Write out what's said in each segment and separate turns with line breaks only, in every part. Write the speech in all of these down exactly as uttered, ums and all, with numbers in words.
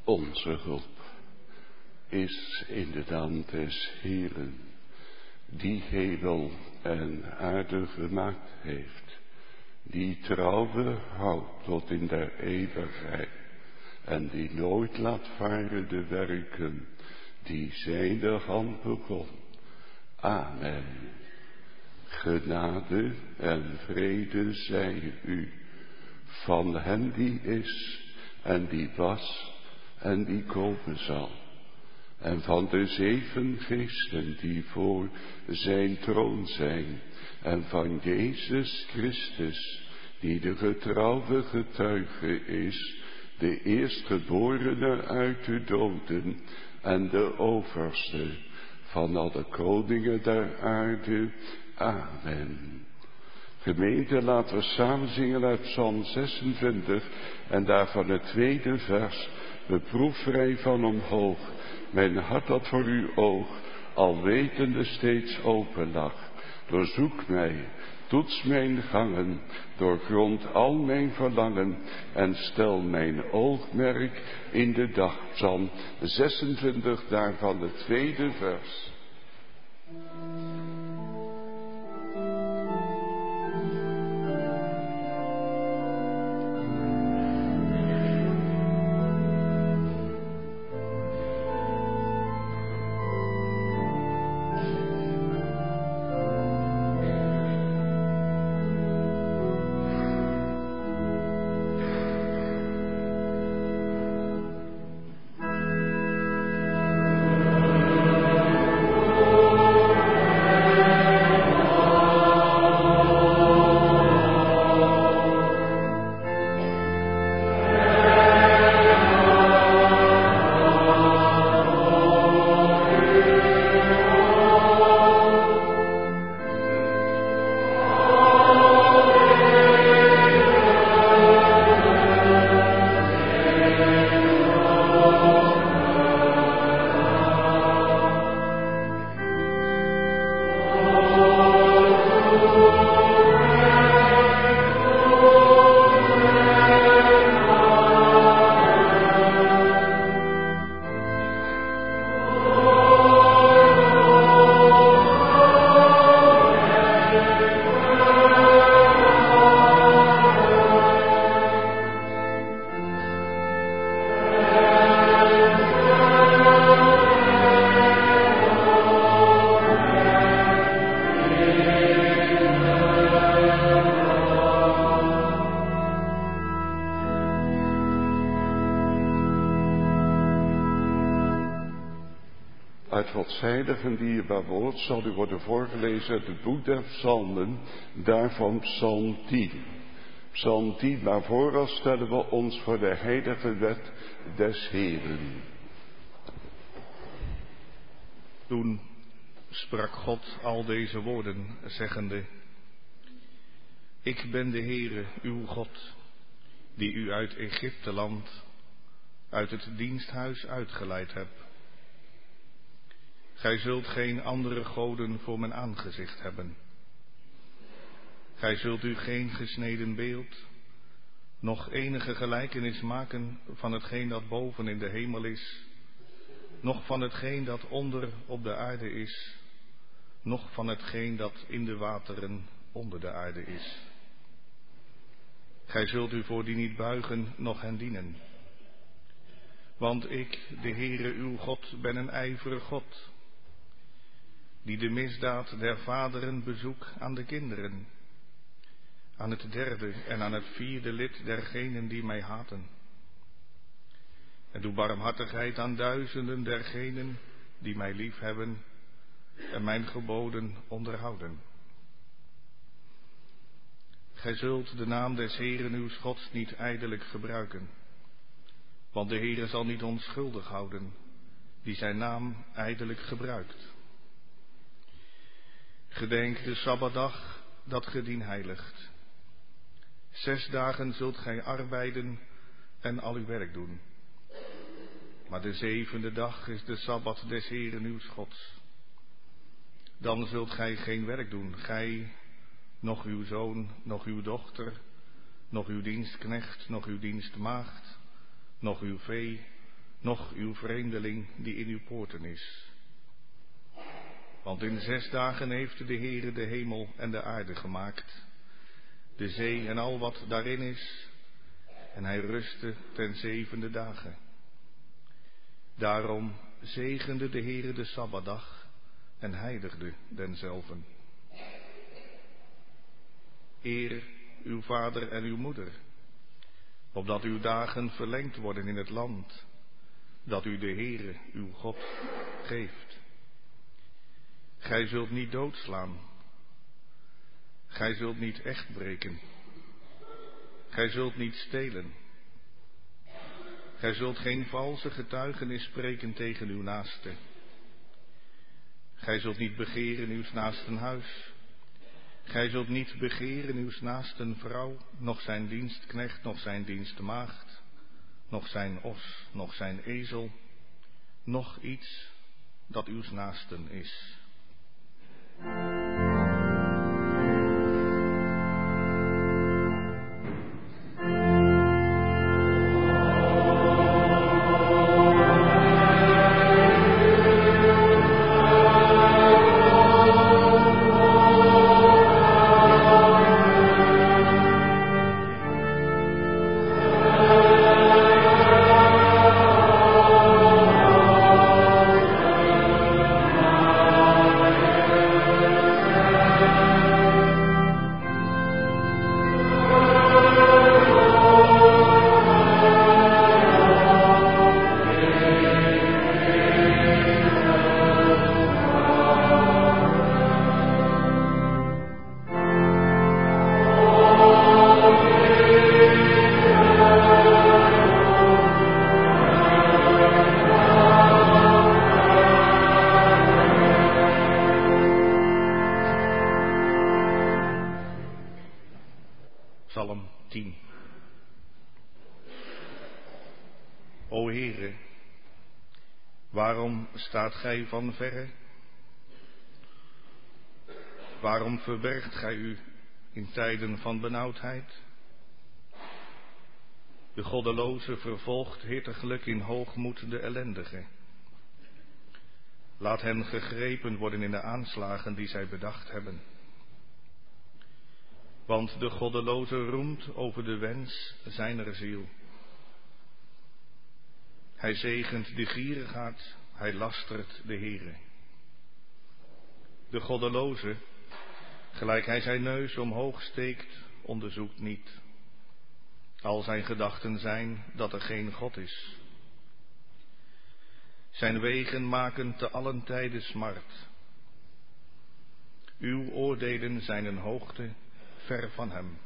Onze hulp is in de naam des Heeren, die hemel en aarde gemaakt heeft, die trouw houdt tot in der eeuwigheid en die nooit laat varen de werken die zijne hand begon. Amen. Genade en vrede zij u van hem die is en die was en die komen zal, en van de zeven geesten die voor zijn troon zijn, en van Jezus Christus, die de getrouwe getuige is, de eerstgeborene uit de doden en de overste van alle koningen der aarde. Amen. Gemeente, laten we samen zingen uit Psalm zesentwintig en daarvan het tweede vers. Beproef vrij van omhoog, mijn hart dat voor uw oog, al wetende steeds open lag. Doorzoek mij, toets mijn gangen, doorgrond al mijn verlangen en stel mijn oogmerk in de dag. Psalm zesentwintig, daarvan het tweede vers. Uit Gods heilige dierbaar woord zal u worden voorgelezen uit het boek der psalmen, daarvan psalm tien. Psalm tien, maar vooral stellen we ons voor de heilige wet des Heeren.
Toen sprak God al deze woorden, zeggende: Ik ben de Heere, uw God, die u uit Egypteland, uit het diensthuis uitgeleid heb. Gij zult geen andere goden voor mijn aangezicht hebben. Gij zult u geen gesneden beeld, noch enige gelijkenis maken van hetgeen dat boven in de hemel is, noch van hetgeen dat onder op de aarde is, noch van hetgeen dat in de wateren onder de aarde is. Gij zult u voor die niet buigen, noch hen dienen. Want ik, de Heere uw God, ben een ijverig God, die de misdaad der vaderen bezoek aan de kinderen, aan het derde en aan het vierde lid dergenen die mij haten. En doe barmhartigheid aan duizenden dergenen die mij liefhebben en mijn geboden onderhouden. Gij zult de naam des Heeren uws Gods niet ijdelijk gebruiken, want de Heere zal niet onschuldig houden die zijn naam ijdelijk gebruikt. Gedenk de Sabbatdag dat ge dien heiligt. Zes dagen zult gij arbeiden en al uw werk doen. Maar de zevende dag is de Sabbat des Heeren uws Gods. Dan zult gij geen werk doen, gij, noch uw zoon, noch uw dochter, noch uw dienstknecht, noch uw dienstmaagd, noch uw vee, noch uw vreemdeling die in uw poorten is. Want in zes dagen heeft de Heere de hemel en de aarde gemaakt, de zee en al wat daarin is, en hij rustte ten zevende dagen. Daarom zegende de Heere de Sabbatdag en heiligde denzelven. Eer uw vader en uw moeder, opdat uw dagen verlengd worden in het land, dat u de Heere, uw God, geeft. Gij zult niet doodslaan. Gij zult niet echt breken. Gij zult niet stelen. Gij zult geen valse getuigenis spreken tegen uw naaste. Gij zult niet begeren uws naasten huis. Gij zult niet begeren uws naasten vrouw, noch zijn dienstknecht, noch zijn dienstmaagd, noch zijn os, noch zijn ezel, noch iets dat uws naasten is. Psalm tien. O Heere, waarom staat gij van verre? Waarom verbergt gij u in tijden van benauwdheid? De goddeloze vervolgt hittiglijk in hoogmoed de ellendige. Laat hen gegrepen worden in de aanslagen die zij bedacht hebben. Want de goddeloze roemt over de wens zijner ziel. Hij zegent de gierigaard, hij lastert de Heere. De goddeloze, gelijk hij zijn neus omhoog steekt, onderzoekt niet. Al zijn gedachten zijn dat er geen God is. Zijn wegen maken te allen tijde smart. Uw oordelen zijn een hoogte ver van hem.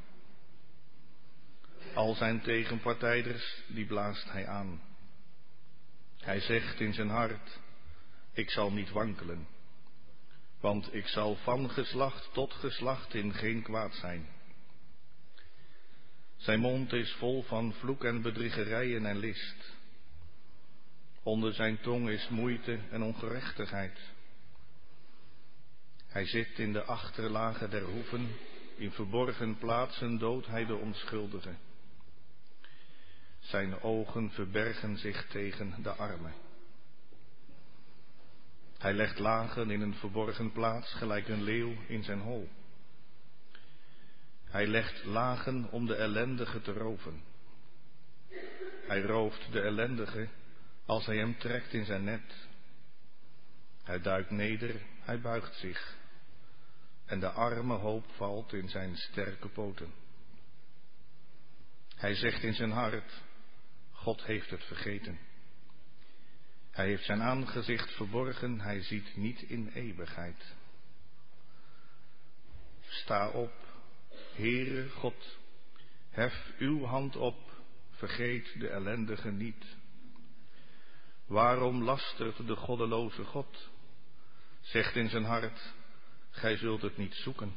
Al zijn tegenpartijders, die blaast hij aan. Hij zegt in zijn hart, ik zal niet wankelen, want ik zal van geslacht tot geslacht in geen kwaad zijn. Zijn mond is vol van vloek en bedriegerijen en list. Onder zijn tong is moeite en ongerechtigheid. Hij zit in de achterlagen der hoeven, in verborgen plaatsen doodt hij de onschuldigen. Zijn ogen verbergen zich tegen de armen. Hij legt lagen in een verborgen plaats, gelijk een leeuw in zijn hol. Hij legt lagen om de ellendige te roven. Hij rooft de ellendige als hij hem trekt in zijn net. Hij duikt neder, hij buigt zich. En de arme hoop valt in zijn sterke poten. Hij zegt in zijn hart, God heeft het vergeten. Hij heeft zijn aangezicht verborgen, hij ziet niet in eeuwigheid. Sta op, Heere God, hef uw hand op, vergeet de ellendige niet. Waarom lastert de goddeloze God? Zegt in zijn hart, gij zult het niet zoeken.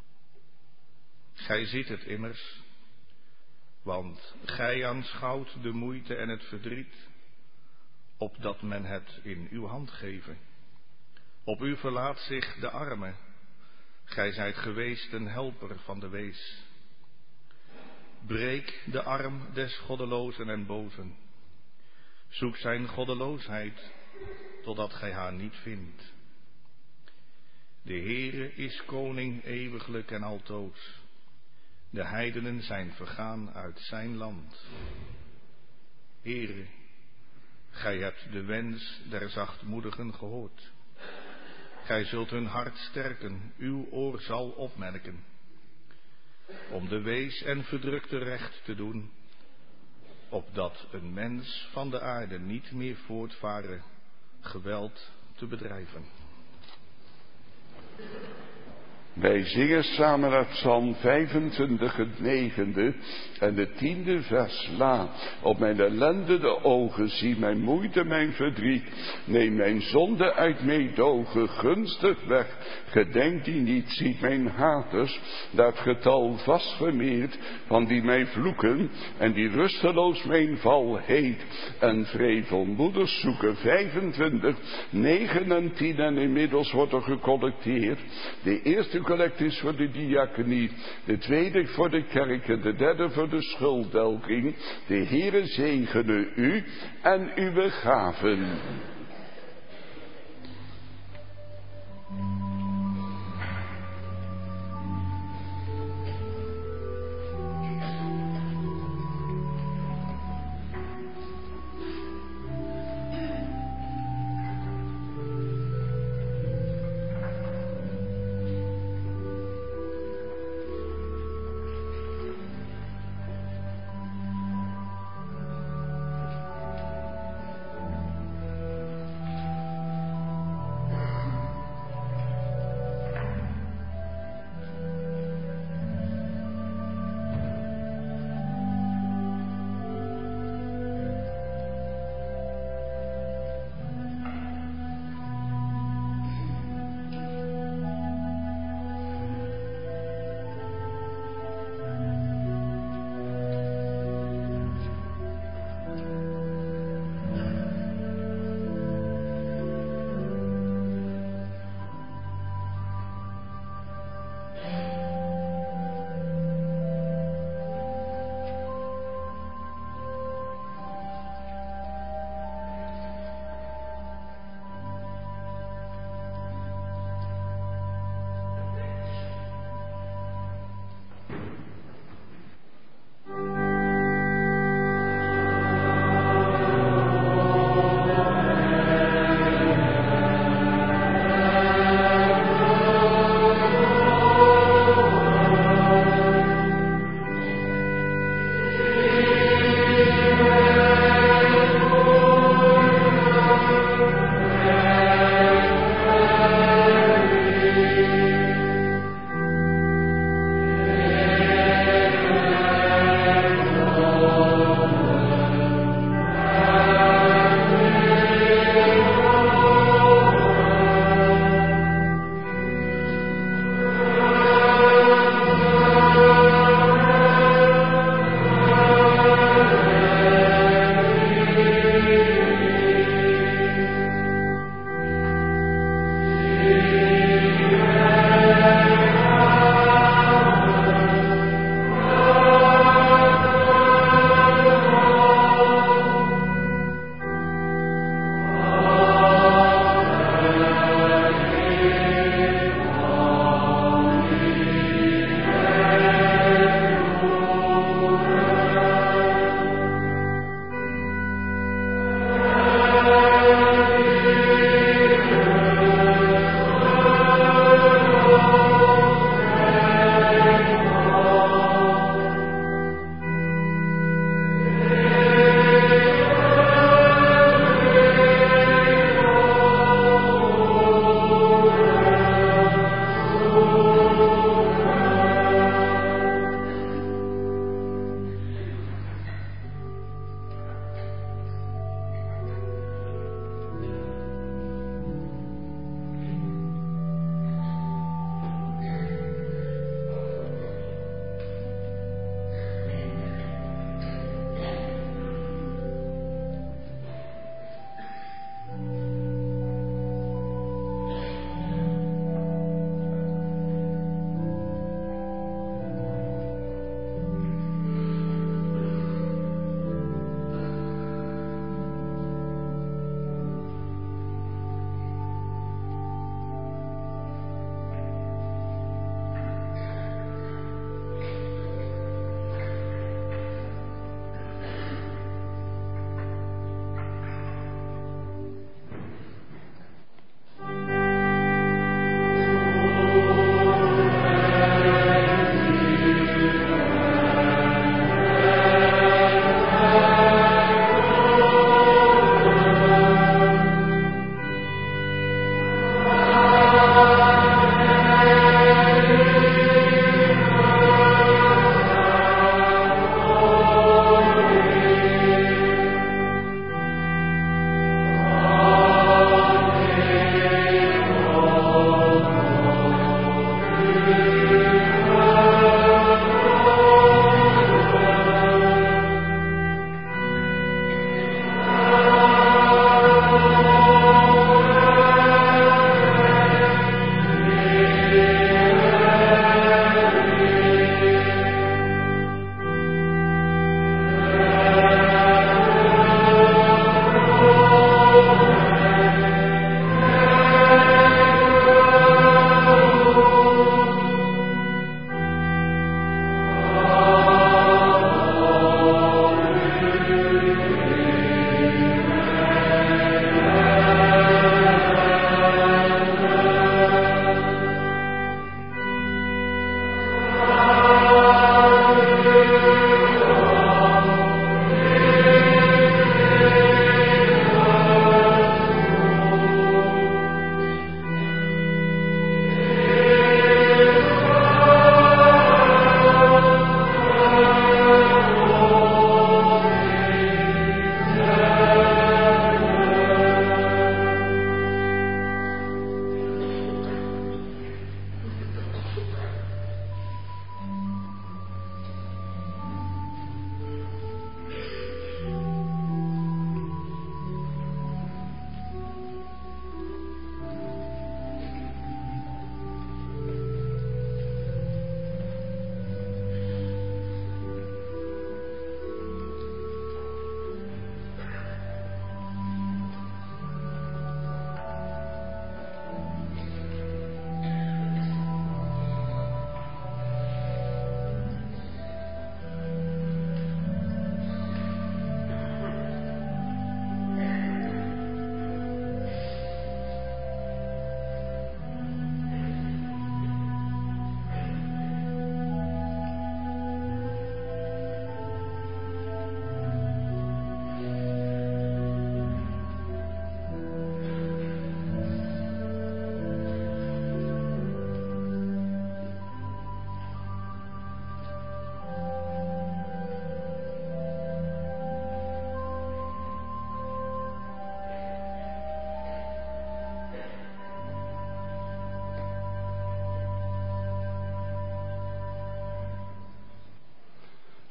Gij ziet het immers, want gij aanschouwt de moeite en het verdriet, opdat men het in uw hand geven. Op u verlaat zich de arme, gij zijt geweest een helper van de wees. Breek de arm des goddelozen en bozen. Zoek zijn goddeloosheid, totdat gij haar niet vindt. De Heere is koning eeuwiglijk en altoos. De heidenen zijn vergaan uit zijn land. Heere, gij hebt de wens der zachtmoedigen gehoord. Gij zult hun hart sterken, uw oor zal opmerken. Om de wees en verdrukte recht te doen, opdat een mens van de aarde niet meer voortvaren geweld te bedrijven.
Wij zingen samen uit Psalm vijfentwintig, het negende en de tiende vers. Laat op mijn ellende de ogen, zie mijn moeite, mijn verdriet. Neem mijn zonde uit meedogen, gunstig weg. Gedenk die niet, ziet mijn haters, dat getal vastgemeerd van die mij vloeken en die rusteloos mijn val heet. En vrevelmoeders zoeken vijfentwintig, negen en tien en inmiddels wordt er gecollecteerd. De eerste collect is voor de diaconie, de tweede voor de kerk en de derde voor de schulddelging. De Heere zegene u en uw gaven.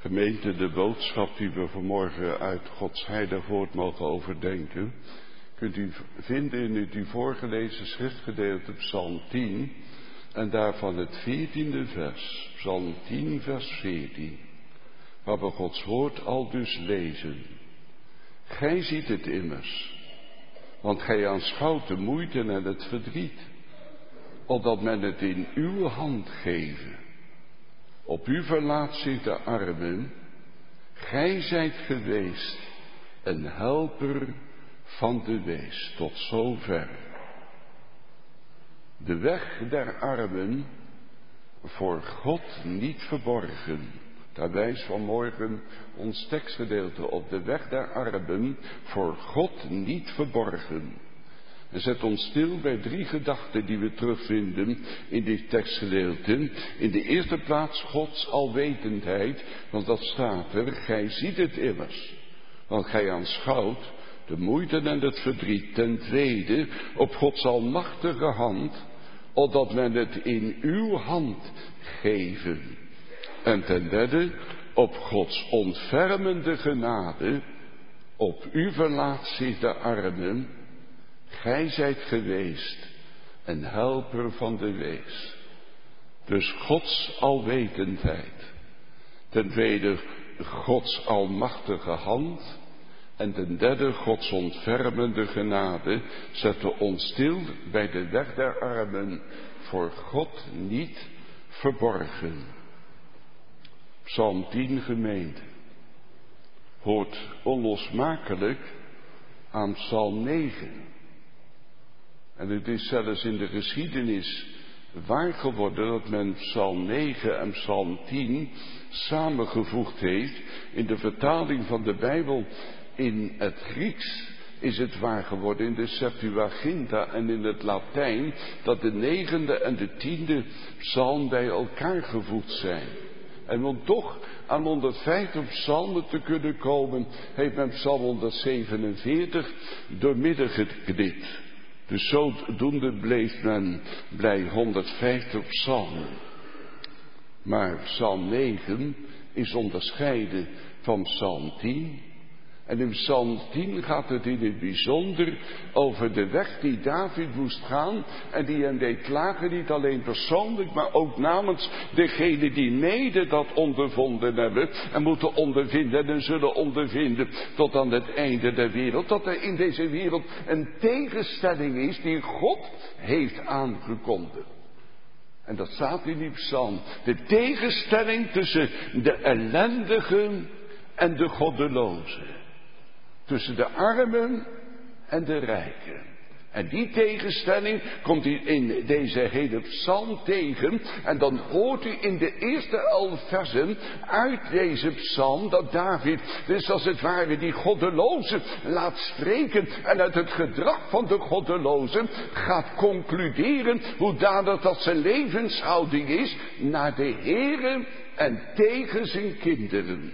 Gemeente, de boodschap die we vanmorgen uit Gods heilig woord mogen overdenken, kunt u vinden in het u voorgelezen schriftgedeelte Psalm tien en daarvan het veertiende vers, Psalm tien vers veertien, waar we Gods woord al dus lezen. Gij ziet het immers, want gij aanschouwt de moeite en het verdriet, opdat men het in uw hand geven. Op u verlaat zich de armen, gij zijt geweest een helper van de wees. Tot zover. De weg der armen, voor God niet verborgen. Daar wijst vanmorgen ons tekstgedeelte op. De weg der armen, voor God niet verborgen. En zet ons stil bij drie gedachten die we terugvinden in dit tekstgedeelte. In de eerste plaats Gods alwetendheid, want dat staat er, gij ziet het immers. Want gij aanschouwt de moeite en het verdriet. Ten tweede, op Gods almachtige hand, opdat men het in uw hand geven. En ten derde, op Gods ontfermende genade, op u verlaat zich de armen, gij zijt geweest een helper van de wees. Dus Gods alwetendheid. Ten tweede Gods almachtige hand. En ten derde Gods ontfermende genade zetten ons stil bij de weg der armen, voor God niet verborgen. Psalm tien, gemeente, hoort onlosmakelijk aan Psalm negen. En het is zelfs in de geschiedenis waar geworden dat men Psalm negen en Psalm tien samengevoegd heeft. In de vertaling van de Bijbel in het Grieks is het waar geworden, in de Septuaginta en in het Latijn, dat de negende en de tiende psalm bij elkaar gevoegd zijn. En om toch aan honderdvijftig psalmen te kunnen komen, heeft men Psalm honderdzevenenveertig doormidden geknipt. Dus zodoende bleef men bij honderdvijftig psalmen. Maar Psalm negen is onderscheiden van Psalm tien. En in Psalm tien gaat het in het bijzonder over de weg die David moest gaan en die hem deed klagen, niet alleen persoonlijk, maar ook namens degenen die mede dat ondervonden hebben en moeten ondervinden en zullen ondervinden tot aan het einde der wereld. Dat er in deze wereld een tegenstelling is die God heeft aangekondigd. En dat staat in die psalm. De tegenstelling tussen de ellendigen en de goddelozen. Tussen de armen en de rijken. En die tegenstelling komt u in deze hele psalm tegen. En dan hoort u in de eerste elf versen uit deze psalm dat David, dus als het ware, die goddelozen laat spreken. En uit het gedrag van de goddelozen gaat concluderen hoe danig dat zijn levenshouding is naar de Heere en tegen zijn kinderen.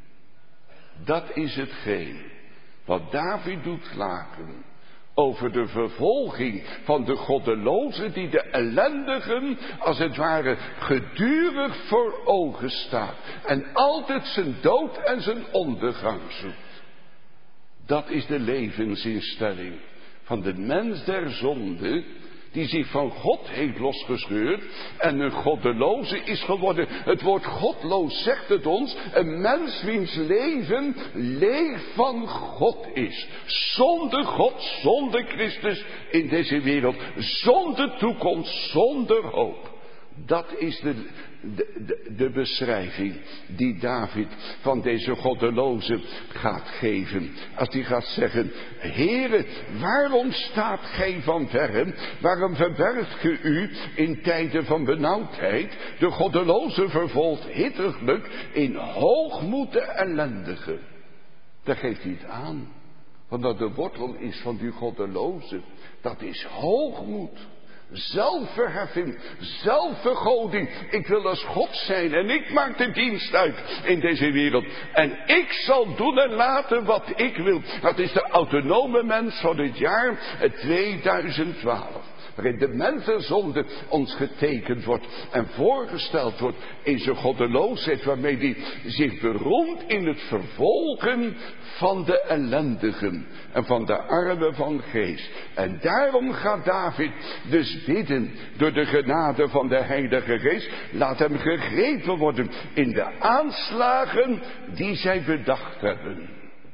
Dat is hetgeen wat David doet klagen over de vervolging van de goddelozen die de ellendigen als het ware gedurig voor ogen staat en altijd zijn dood en zijn ondergang zoekt. Dat is de levensinstelling van de mens der zonde die zich van God heeft losgescheurd en een goddeloze is geworden. Het woord godloos zegt het ons, een mens wiens leven leeg van God is. Zonder God, zonder Christus in deze wereld, zonder toekomst, zonder hoop. Dat is de, de, de, de beschrijving die David van deze goddelozen gaat geven. Als hij gaat zeggen, Heere, waarom staat gij van verre? Waarom verbergt ge u in tijden van benauwdheid? De goddeloze vervolgt hittiglijk in hoogmoed de ellendige. Dat geeft hij het aan. Want dat de wortel is van die goddeloze, dat is hoogmoed. Zelfverheffing, zelfvergoding. Ik wil als God zijn en ik maak de dienst uit in deze wereld. En ik zal doen en laten wat ik wil. Dat is de autonome mens van het jaar tweeduizend twaalf. waarin de mensenzonde ons getekend wordt en voorgesteld wordt in zijn goddeloosheid, waarmee hij zich beroemt in het vervolgen van de ellendigen en van de armen van geest. En daarom gaat David dus bidden door de genade van de Heilige Geest, laat hem gegrepen worden in de aanslagen die zij bedacht hebben.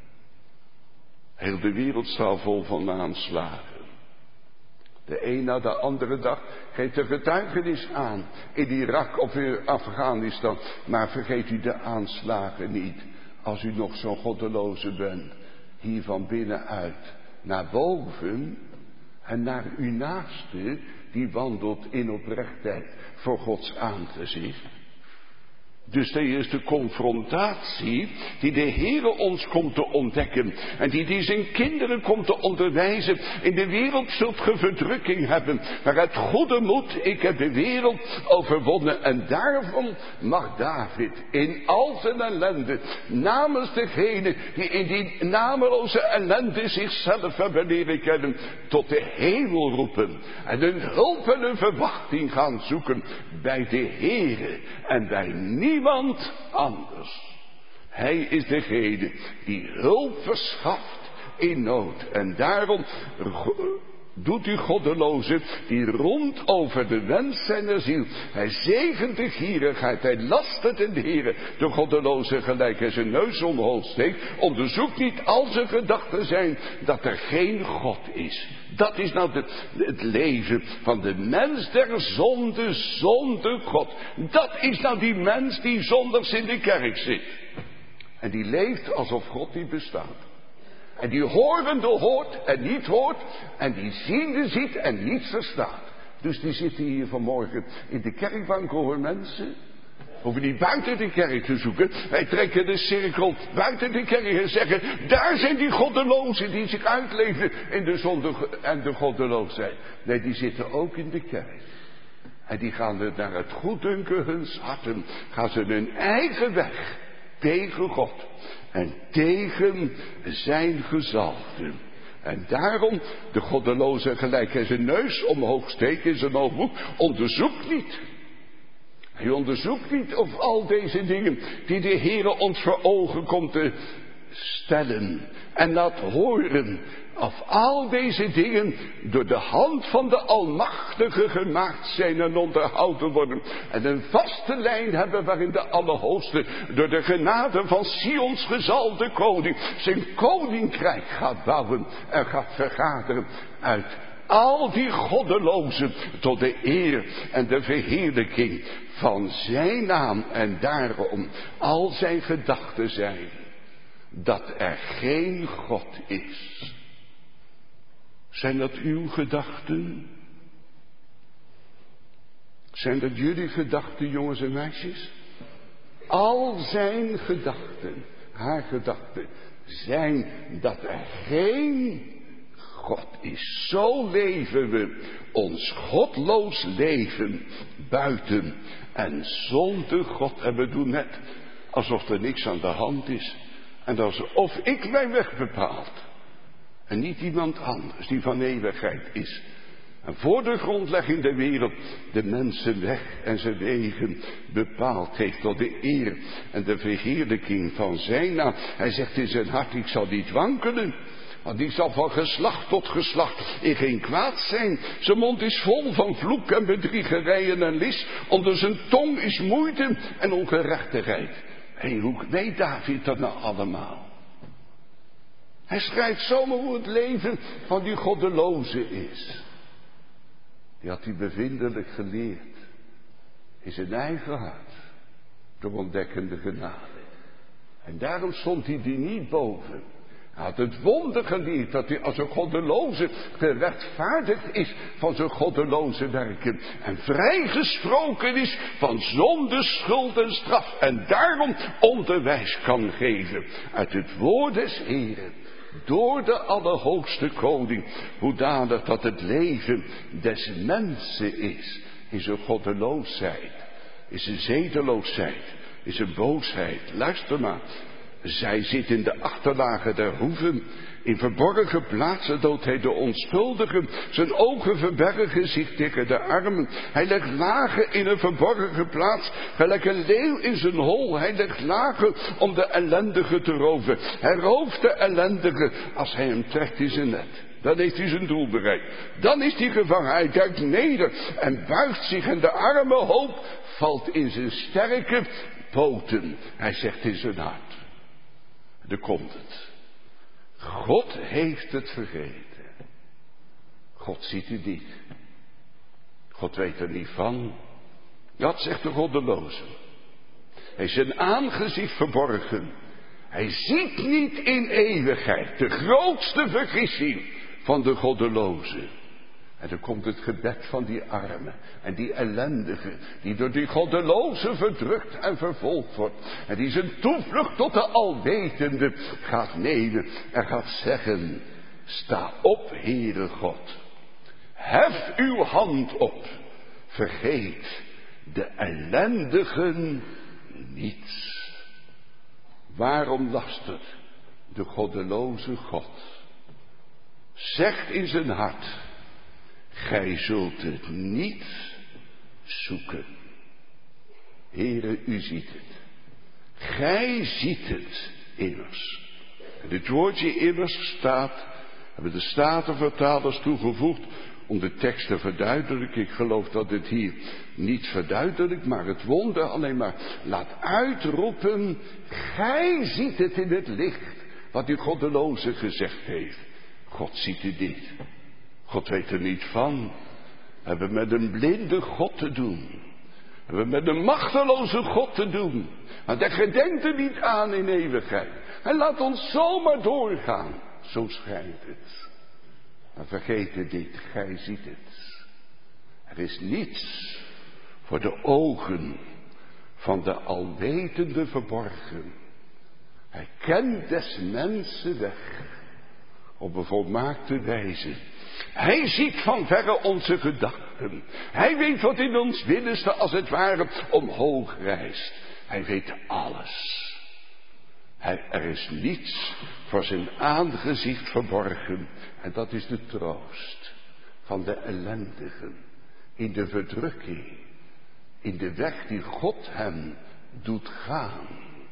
Heel de wereld staat vol van aanslagen. De een na de andere dag geeft een getuigenis aan in Irak of in Afghanistan. Maar vergeet u de aanslagen niet. Als u nog zo'n goddeloze bent. Hier van binnenuit naar boven. En naar uw naaste die wandelt in oprechtheid voor Gods aangezicht. Dus de eerste confrontatie die de Heere ons komt te ontdekken en die die zijn kinderen komt te onderwijzen. In de wereld zult ge verdrukking hebben, maar uit goede moed, ik heb de wereld overwonnen. En daarom mag David in al zijn ellende namens degene die in die nameloze ellende zichzelf hebben leren kennen, tot de hemel roepen en hun hulp en hun verwachting gaan zoeken bij de Heere en bij niemand. Niemand anders. Hij is degene die hulp verschaft in nood. En daarom doet u goddeloze die rond over de wens zijner ziel. Hij zegent de gierigheid, hij lastert in de Heere. De goddeloze gelijk hij zijn neus omhoog steekt. Onderzoekt niet al zijn gedachten zijn dat er geen God is. Dat is nou de, het leven van de mens der zonde zonder God. Dat is nou die mens die zondags in de kerk zit. En die leeft alsof God niet bestaat. En die horende hoort en niet hoort. En die ziende ziet en niet verstaat. Dus die zitten hier vanmorgen in de kerkbank, hoor mensen. Hoeven niet buiten de kerk te zoeken. Wij trekken de cirkel buiten de kerk en zeggen, daar zijn die goddelozen die zich uitleven in de zonde en de goddeloosheid. Nee, die zitten ook in de kerk. En die gaan naar het goeddunken huns harten. Gaan ze hun eigen weg tegen God. En tegen zijn gezalfden. En daarom de goddeloze gelijk hij zijn neus omhoog steekt in zijn ooghoek. Onderzoekt niet. Hij onderzoekt niet of al deze dingen die de Heere ons voor ogen komt te stellen en laat horen. Of al deze dingen door de hand van de Almachtige gemaakt zijn en onderhouden worden. En een vaste lijn hebben waarin de Allerhoogste door de genade van Sions gezalfde koning zijn koninkrijk gaat bouwen en gaat vergaderen uit al die goddelozen tot de eer en de verheerlijking van zijn naam. En daarom al zijn gedachten zijn dat er geen God is. Zijn dat uw gedachten? Zijn dat jullie gedachten, jongens en meisjes? Al zijn gedachten, haar gedachten, zijn dat er geen God is. Zo leven we ons godloos leven buiten en zonder God. En we doen net alsof er niks aan de hand is. En alsof ik mijn weg bepaalt. En niet iemand anders die van eeuwigheid is. En voor de grondlegging der wereld de mensen weg en zijn wegen bepaald heeft tot de eer en de verheerlijking van zijn naam. Hij zegt in zijn hart, ik zal niet wankelen. Want die zal van geslacht tot geslacht in geen kwaad zijn. Zijn mond is vol van vloek en bedriegerijen en list. Onder zijn tong is moeite en ongerechtigheid. Hé, hoe weet David dat nou allemaal? Hij schrijft zomaar hoe het leven van die goddeloze is. Die had hij bevindelijk geleerd. In zijn eigen hart. Door ontdekkende genade. En daarom stond hij die niet boven. Hij had het wonder geleerd dat hij als een goddeloze gerechtvaardigd is van zijn goddeloze werken. En vrijgesproken is van zonde, schuld en straf. En daarom onderwijs kan geven uit het woord des Heeren. Door de Allerhoogste Koning. Hoedanig dat het leven des mensen is. In zijn goddeloosheid. In zijn zedeloosheid. In zijn boosheid. Luister maar. Zij zit in de achterlagen der hoeven. In verborgen plaatsen doodt hij de onschuldigen. Zijn ogen verbergen zich tegen de armen. Hij legt lagen in een verborgen plaats. Gelijk een leeuw in zijn hol. Hij legt lagen om de ellendige te roven. Hij rooft de ellendige als hij hem trekt in zijn net. Dan heeft hij zijn doel bereikt. Dan is hij gevangen. Hij duikt neder en buigt zich en de arme hoop valt in zijn sterke poten. Hij zegt in zijn hart. Er komt het. God heeft het vergeten. God ziet het niet. God weet er niet van. Dat zegt de goddeloze. Hij is zijn aangezicht verborgen. Hij ziet niet in eeuwigheid. De grootste vergissing van de goddeloze. En dan komt het gebed van die armen en die ellendige, die door die goddeloze verdrukt en vervolgd wordt. En die zijn toevlucht tot de alwetende gaat nemen en gaat zeggen, sta op, Heere God. Hef uw hand op, vergeet de ellendigen niet. Waarom lastert de goddeloze God? Zegt in zijn hart, gij zult het niet zoeken. Heere, u ziet het. Gij ziet het immers. En dit woordje immers staat, hebben de Statenvertalers toegevoegd om de tekst te verduidelijken. Ik geloof dat het hier niet verduidelijkt, maar het wonder alleen maar laat uitroepen. Gij ziet het in het licht, wat die goddeloze gezegd heeft. God ziet het niet. God weet er niet van. We hebben met een blinde God te doen. We hebben met een machteloze God te doen. Want hij gedenkt er niet aan in eeuwigheid. Hij laat ons zomaar doorgaan. Zo schijnt het. Maar vergeet het niet, gij ziet het. Er is niets voor de ogen van de alwetende verborgen. Hij kent des mensen weg op een volmaakte wijze. Hij ziet van verre onze gedachten. Hij weet wat in ons binnenste als het ware omhoog rijst. Hij weet alles. Hij, er is niets voor zijn aangezicht verborgen. En dat is de troost van de ellendigen. In de verdrukking. In de weg die God hem doet gaan.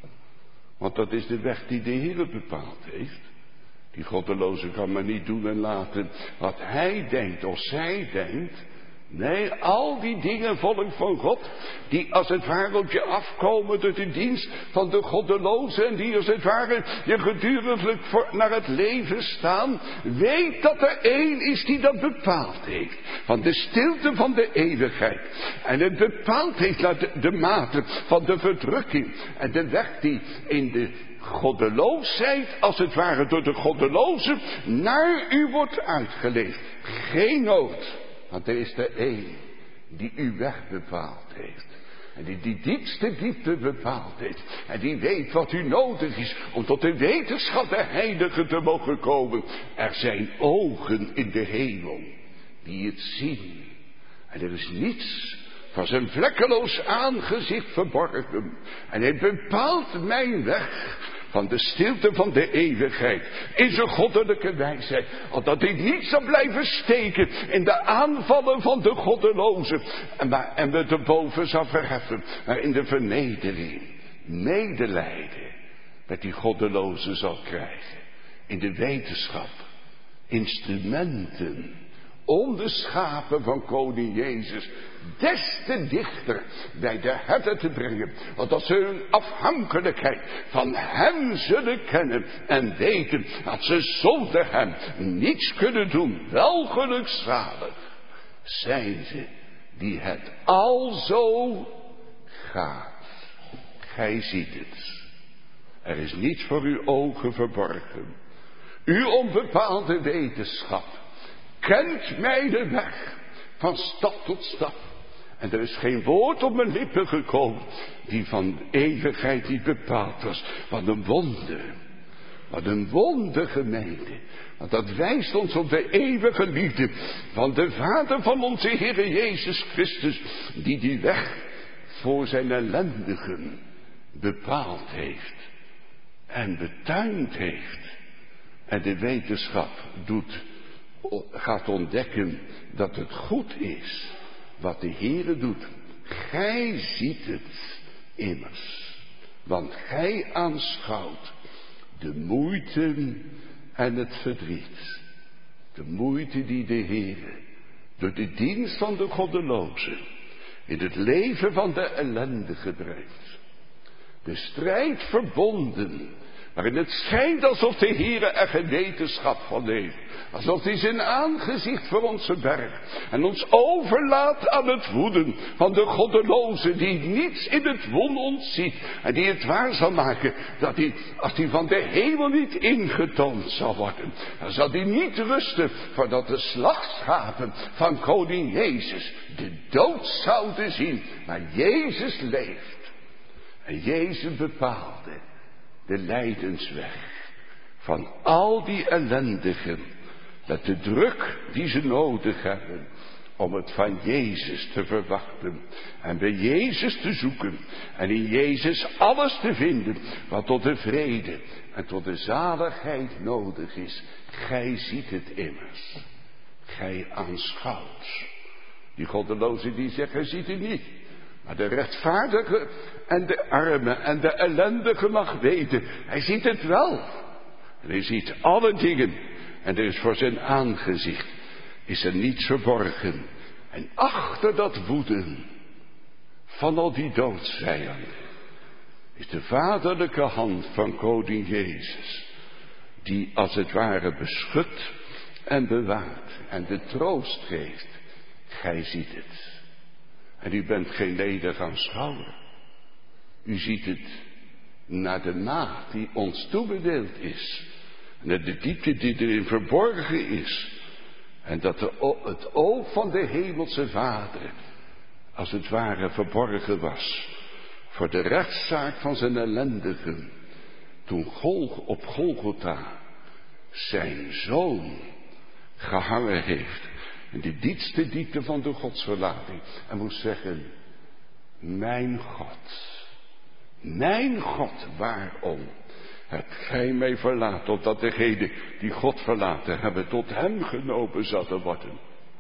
Want dat is de weg die de Heer bepaald heeft. Die goddeloze kan maar niet doen en laten wat hij denkt of zij denkt. Nee, al die dingen, volk van God, die als het ware op je afkomen door de dienst van de goddeloze en die als het ware je geduriglijk voor naar het leven staan, weet dat er één is die dat bepaald heeft. Van de stilte van de eeuwigheid. En het bepaald heeft naar de, de mate van de verdrukking en de weg die in de goddeloosheid, als het ware door de goddeloze, naar u wordt uitgeleefd. Geen nood. Want er is er één die uw weg bepaald heeft. En die die diepste diepte bepaald heeft. En die weet wat u nodig is om tot de wetenschap der heiligen te mogen komen. Er zijn ogen in de hemel die het zien. En er is niets van zijn vlekkeloos aangezicht verborgen. En hij bepaalt mijn weg van de stilte van de eeuwigheid, in zijn goddelijke wijsheid, opdat hij niet zal blijven steken in de aanvallen van de goddeloze, en, maar, en we erboven zal verheffen, maar in de vernedering, medelijden met die goddeloze zal krijgen, in de wetenschap, instrumenten, onderschapen van koning Jezus, des te dichter bij de herder te brengen, want als ze hun afhankelijkheid van hem zullen kennen en weten dat ze zonder hem niets kunnen doen, wel gelukzalig zijn ze die het alzo gaat. Gij ziet het. Er is niets voor uw ogen verborgen. Uw onbepaalde wetenschap kent mij de weg van stap tot stap. En er is geen woord op mijn lippen gekomen die van eeuwigheid niet bepaald was. Wat een wonder. Wat een wonder, gemeente. Want dat wijst ons op de eeuwige liefde van de Vader van onze Heer Jezus Christus, die die weg voor zijn ellendigen bepaald heeft. en betuind heeft. En de wetenschap doet, gaat ontdekken dat het goed is wat de Heere doet. Gij ziet het immers, want gij aanschouwt de moeite en het verdriet. De moeite die de Heere door de dienst van de goddelozen in het leven van de ellendige drijft. De strijd verbonden, waarin het schijnt alsof de Heere er geen wetenschap van heeft. Alsof hij zijn aangezicht voor ons verbergt en ons overlaat aan het woeden van de goddeloze die niets in het won ontziet. En die het waar zal maken dat hij, als hij van de hemel niet ingetoond zal worden, dan zal hij niet rusten voordat de slachtschapen van koning Jezus de dood zouden zien. Maar Jezus leeft. En Jezus bepaalde de lijdensweg van al die ellendigen, met de druk die ze nodig hebben om het van Jezus te verwachten en bij Jezus te zoeken en in Jezus alles te vinden wat tot de vrede en tot de zaligheid nodig is. Gij ziet het immers, gij aanschouwt. Die goddelozen die zeggen, hij ziet het niet. Maar de rechtvaardige en de arme en de ellendige mag weten, hij ziet het wel. En hij ziet alle dingen. En er is voor zijn aangezicht, is er niets verborgen. En achter dat woeden van al die doodsvijanden is de vaderlijke hand van koning Jezus, die als het ware beschut en bewaart en de troost geeft. Gij ziet het. En u bent geen ledig aanschouwer. U ziet het naar de maat die ons toebedeeld is. Naar de diepte die erin verborgen is. En dat de, het oog van de hemelse Vader als het ware verborgen was. Voor de rechtszaak van zijn ellendigen. Toen Golg, op Golgotha zijn zoon gehangen heeft. In de diepste diepte van de godsverlating. En moest zeggen, mijn God, mijn God, waarom hebt gij mij verlaten, opdat degenen die God verlaten hebben tot hem genomen zouden worden.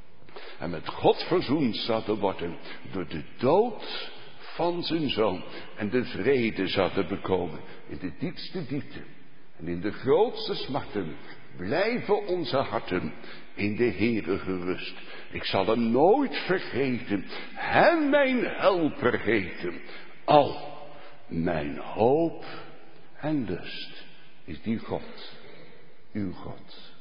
En met God verzoend zouden worden door de dood van zijn zoon. En de vrede zouden bekomen in de diepste diepte. En in de grootste smarten blijven onze harten in de Heere gerust. Ik zal hem nooit vergeten, hem mijn helper heten. Al mijn hoop en lust is die God, uw God.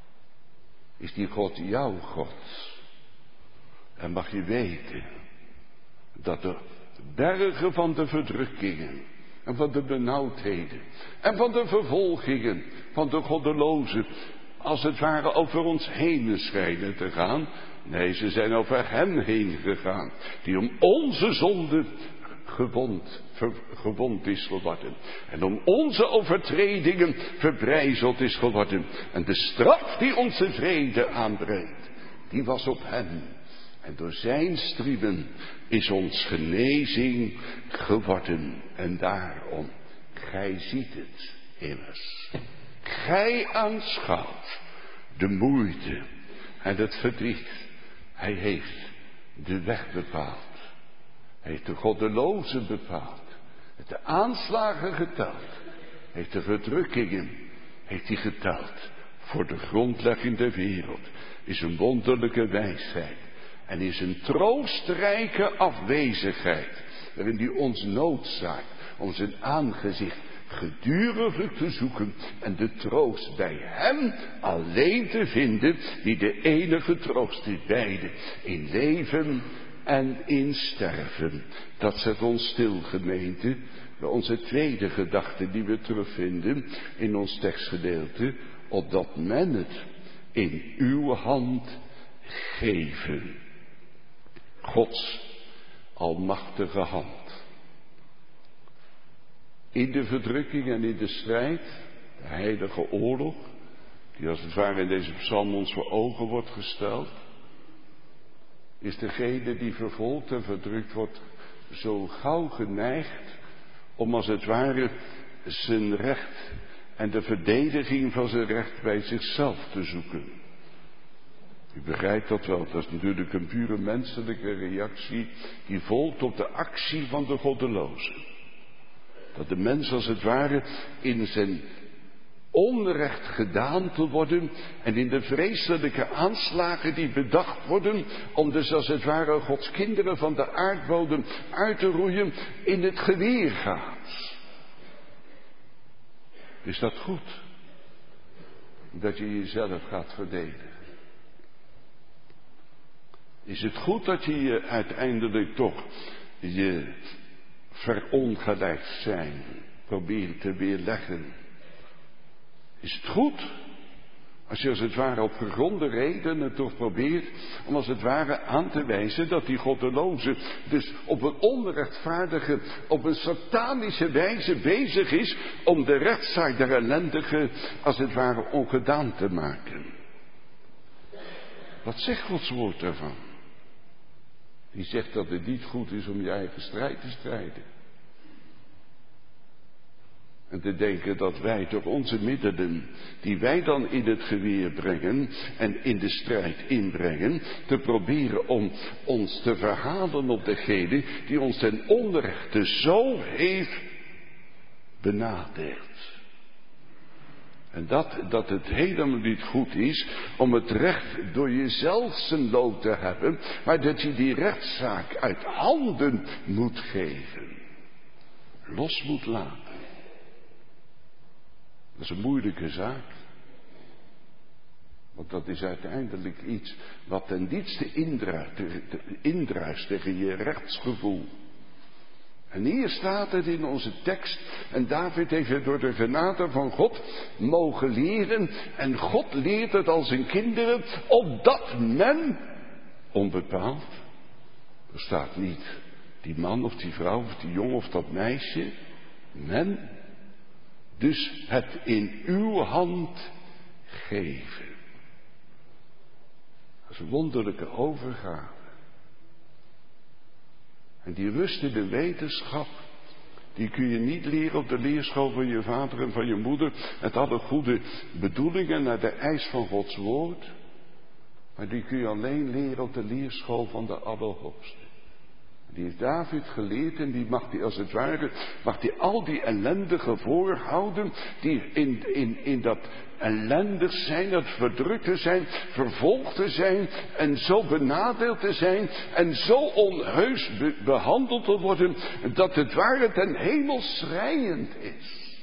Is die God jouw God? En mag je weten dat de bergen van de verdrukkingen en van de benauwdheden en van de vervolgingen van de goddelozen als het ware over ons heen schijnen te gaan. Nee, ze zijn over hem heen gegaan, die om onze zonde gewond, ver, gewond is geworden. En om onze overtredingen verbrijzeld is geworden. En de straf die onze vrede aanbrengt, die was op hem. En door zijn striemen is ons genezing geworden. En daarom, gij ziet het immers. Gij aanschouwt de moeite en het verdriet. Hij heeft de weg bepaald. Hij heeft de goddelozen bepaald. Heeft de aanslagen geteld. Heeft de verdrukkingen, heeft hij geteld. Voor de grondlegging der wereld is een wonderlijke wijsheid. En is een troostrijke afwezigheid. Waarin hij ons noodzaakt om zijn aangezicht geduriglijk te zoeken. En de troost bij hem alleen te vinden. Die de enige troost is beide. In leven en in sterven. Dat zet ons stil, gemeente. Bij onze tweede gedachte die we terugvinden in ons tekstgedeelte. Opdat men het in uw hand geven. Gods almachtige hand. In de verdrukking en in de strijd, de heilige oorlog, die als het ware in deze psalm ons voor ogen wordt gesteld, is degene die vervolgd en verdrukt wordt zo gauw geneigd om als het ware zijn recht en de verdediging van zijn recht bij zichzelf te zoeken. U begrijpt dat wel, dat is natuurlijk een pure menselijke reactie die volgt op de actie van de goddeloze. Dat de mens als het ware in zijn onrecht gedaan te worden en in de vreselijke aanslagen die bedacht worden om dus als het ware Gods kinderen van de aardbodem uit te roeien in het geweer gaat. Is dat goed? Dat je jezelf gaat verdedigen? Is het goed dat je je uiteindelijk toch je verongelijkt zijn probeert te weerleggen? Is het goed als je als het ware op gegronde redenen toch probeert om als het ware aan te wijzen dat die goddeloze dus op een onrechtvaardige, op een satanische wijze bezig is om de rechtszaak der ellendige als het ware ongedaan te maken? Wat zegt Gods woord daarvan? Die zegt dat het niet goed is om je eigen strijd te strijden. En te denken dat wij door onze middelen, die wij dan in het geweer brengen en in de strijd inbrengen, te proberen om ons te verhalen op degene die ons ten onrechte zo heeft benadeeld. En dat, dat het helemaal niet goed is om het recht door jezelf zijn loop te hebben, maar dat je die rechtszaak uit handen moet geven. Los moet laten. Dat is een moeilijke zaak. Want dat is uiteindelijk iets wat ten diepste indruist tegen je rechtsgevoel. En hier staat het in onze tekst, en David heeft het door de genade van God mogen leren, en God leert het al zijn kinderen, opdat men, onbepaald, er staat niet die man of die vrouw of die jongen of dat meisje, men, dus het in uw hand geven. Dat is een wonderlijke overgave. En die rust in de wetenschap, die kun je niet leren op de leerschool van je vader en van je moeder, met alle goede bedoelingen naar de eis van Gods woord. Maar die kun je alleen leren op de leerschool van de Allerhoogste. Die heeft David geleerd en die mag die als het ware, mag die al die ellendige voorhouden, die in, in, in dat ellendig zijn, dat verdrukt te zijn, vervolgd te zijn en zo benadeeld te zijn en zo onheus be, behandeld te worden, dat het ware ten hemel schreiend is.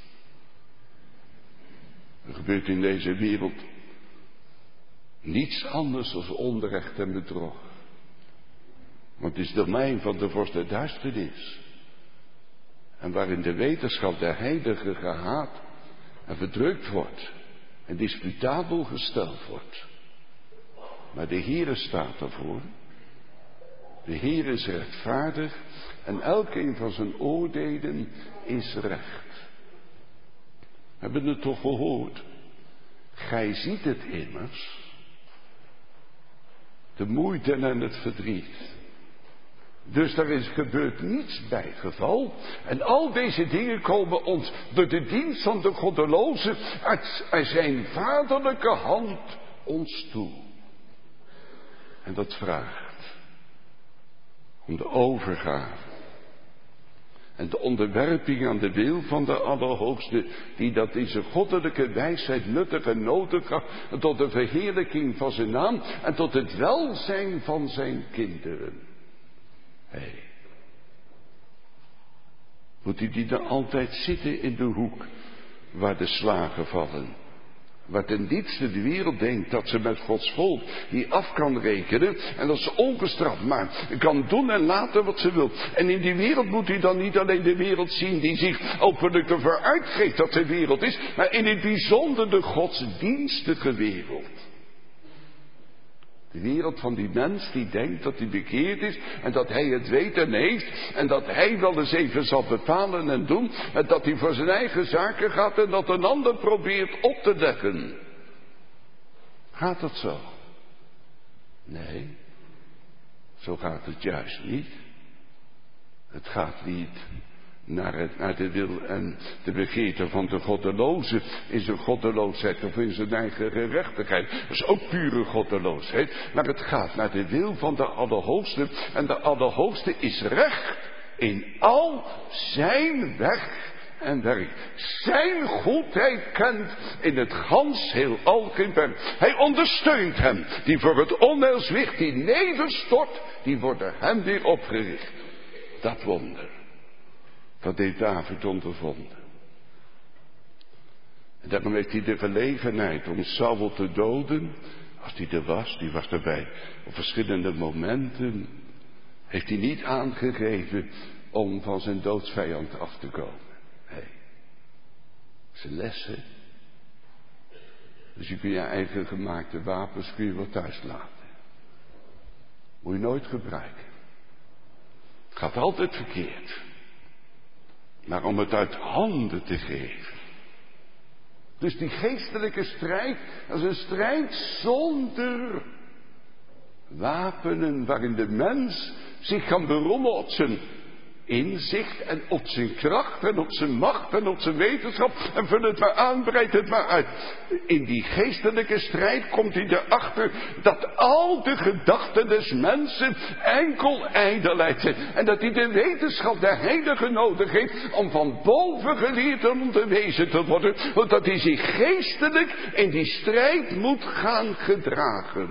Er gebeurt in deze wereld niets anders dan onrecht en bedrog. Want het is de domein van de vorst der duisternis. En waarin de wetenschap der heiligen gehaat en verdrukt wordt. En disputabel gesteld wordt. Maar de Heere staat ervoor. De Heere is rechtvaardig. En elkeen van zijn oordelen is recht. We hebben het toch gehoord. Gij ziet het immers. De moeite en het verdriet. Dus er is gebeurd niets bij geval. En al deze dingen komen ons door de dienst van de goddeloze uit, uit zijn vaderlijke hand ons toe. En dat vraagt om de overgave. En de onderwerping aan de wil van de Allerhoogste, die dat in zijn goddelijke wijsheid nuttig en nodig had, tot de verheerlijking van zijn naam en tot het welzijn van zijn kinderen. Hé, hey. Moet u die dan altijd zitten in de hoek waar de slagen vallen? Waar ten diepste de wereld denkt dat ze met Gods volk die af kan rekenen en dat ze ongestraft maar kan doen en laten wat ze wil. En in die wereld moet u dan niet alleen de wereld zien die zich openlijk ervoor uitgeeft dat de wereld is, maar in het bijzonder de godsdienstige wereld. De wereld van die mens die denkt dat hij bekeerd is en dat hij het weet en heeft en dat hij wel eens even zal bepalen en doen en dat hij voor zijn eigen zaken gaat en dat een ander probeert op te leggen. Gaat dat zo? Nee, zo gaat het juist niet. Het gaat niet Naar, het, naar de wil en de begeerte van de goddeloze in zijn goddeloosheid of in zijn eigen gerechtigheid. Dat is ook pure goddeloosheid. Maar het gaat naar de wil van de Allerhoogste. En de Allerhoogste is recht in al zijn weg en werk. Zijn goedheid kent in het gans heelal geen berg. Hij ondersteunt hem die voor het onheilswicht die nederstort, die worden hem weer opgericht. Dat wonder. Dat heeft David ondervonden. En daarom heeft hij de gelegenheid om Saul te doden. Als hij er was, die was erbij. Op verschillende momenten heeft hij niet aangegeven om van zijn doodsvijand af te komen. Nee. Zijn lessen. Dus je kunt je eigen gemaakte wapens kun je wel thuis laten. Moet je nooit gebruiken. Het gaat altijd verkeerd. Maar om het uit handen te geven. Dus die geestelijke strijd, dat is een strijd zonder wapenen, waarin de mens zich kan beroemen op zijn inzicht en op zijn kracht en op zijn macht en op zijn wetenschap. En vul het maar aan, breid het maar uit. In die geestelijke strijd komt hij erachter dat al de gedachten des mensen enkel ijdelheid zijn. En dat hij de wetenschap der heiligen nodig heeft om van boven geleerd en onderwezen te worden. Dat hij zich geestelijk in die strijd moet gaan gedragen.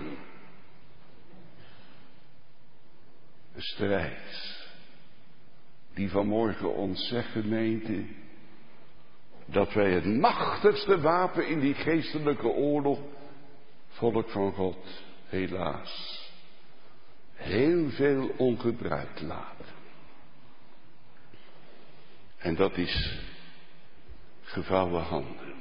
Een strijd die vanmorgen ons zegt, gemeente, dat wij het machtigste wapen in die geestelijke oorlog, volk van God, helaas, heel veel ongebruikt laten. En dat is gevouwen handen,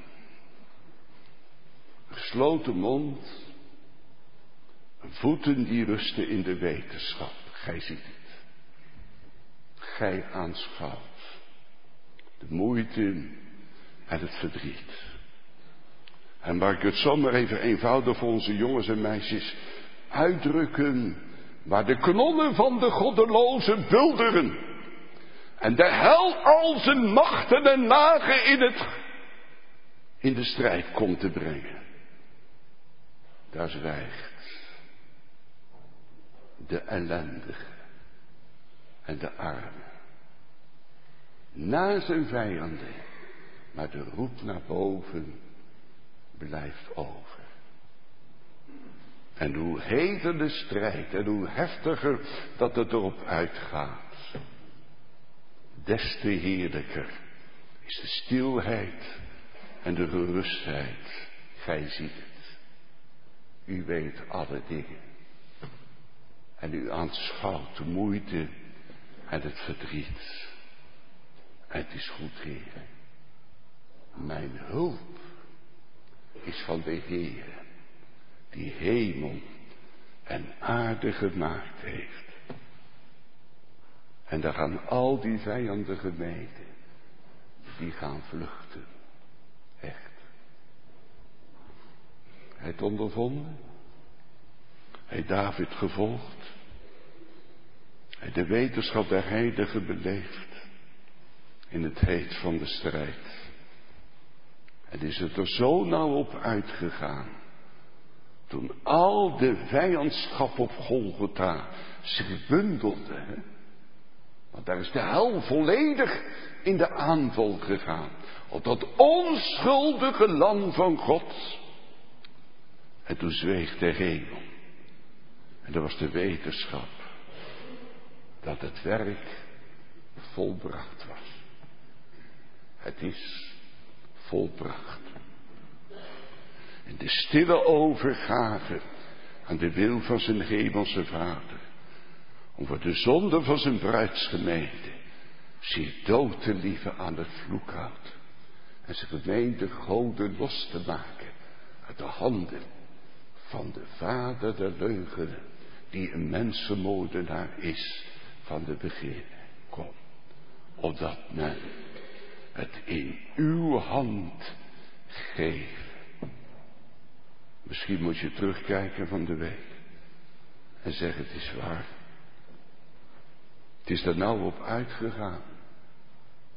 gesloten mond, voeten die rusten in de wetenschap. Gij ziet het. Gij aanschouwt de moeite en het verdriet. En mag ik het zomaar even eenvoudig voor onze jongens en meisjes uitdrukken, waar de kanonnen van de goddelozen bulderen en de hel al zijn machten en lagen in het in de strijd komt te brengen. Daar zwijgt de ellendige en de arme na zijn vijanden, maar de roep naar boven blijft over. En hoe heter de strijd en hoe heftiger dat het erop uitgaat, des te heerlijker is de stilheid en de gerustheid. Gij ziet het. U weet alle dingen. En u aanschouwt de moeite en het verdriet. En het is goed, Heer. Mijn hulp is van de Heer, die hemel en aarde gemaakt heeft. En daar gaan al die vijandige meiden, die gaan vluchten. Echt. Hij heeft ondervonden. Hij heeft David gevolgd. Hij heeft de wetenschap der heiligen beleefd. In het heet van de strijd. En is het er zo nauw op uitgegaan. Toen al de vijandschap op Golgotha zich bundelde. Hè? Want daar is de hel volledig in de aanval gegaan. Op dat onschuldige lam van God. En toen zweeg de hemel. En er was de wetenschap. Dat het werk volbracht was. Het is volbracht. In de stille overgave aan de wil van zijn hemelse Vader. Om voor de zonde van zijn bruidsgemeente zich dood te lieven aan het vloekhout. En zijn gemeente goden los te maken uit de handen van de vader der leugen. Die een mensenmoordenaar is van de begin. Kom, opdat men het in uw hand geeft. Misschien moet je terugkijken van de week. En zeggen, het is waar. Het is er nou op uitgegaan.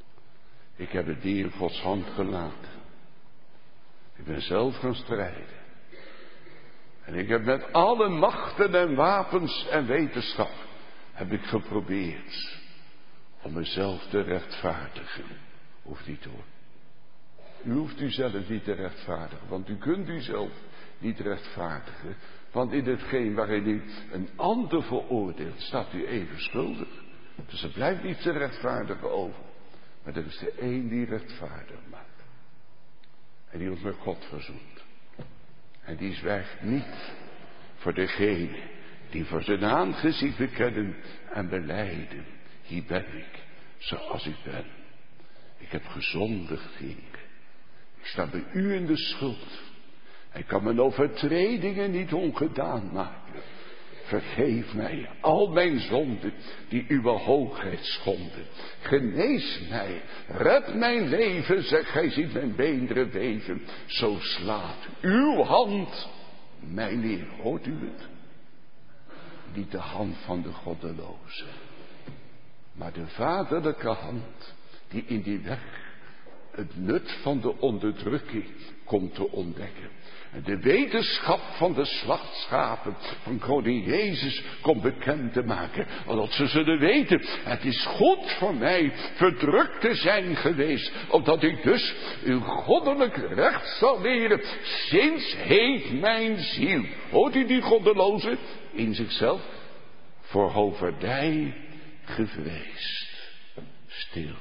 Ik heb het die in Gods hand gelaten. Ik ben zelf gaan strijden. En ik heb met alle machten en wapens en wetenschap heb ik geprobeerd om mezelf te rechtvaardigen. Hoeft niet hoor. U hoeft u zelf niet te rechtvaardigen, want u kunt u zelf niet rechtvaardigen. Want in hetgeen waarin u een ander veroordeelt, staat u even schuldig. Dus er blijft niet te rechtvaardigen over. Maar er is de één die rechtvaardig maakt. En die ons met God verzoent. En die zwijgt niet voor degene die voor zijn aangezicht bekennen en belijden. Hier ben ik, zoals ik ben. Ik heb gezondigd, Heer. Ik sta bij u in de schuld. Ik kan mijn overtredingen niet ongedaan maken. Vergeef mij al mijn zonden die uw hoogheid schonden. Genees mij, red mijn leven, zeg gij ziet mijn beenderen beven. Zo slaat uw hand mij neer, hoort u het? Niet de hand van de goddeloze, maar de vaderlijke hand die in die weg het nut van de onderdrukking komt te ontdekken. En de wetenschap van de slachtschapen van koning Jezus komt bekend te maken. Omdat ze zullen weten, het is goed voor mij verdrukt te zijn geweest. Opdat ik dus uw goddelijk recht zal leren. Sinds heeft mijn ziel, hoort u die goddeloze, in zichzelf voor hoverdij gevreesd. Stil.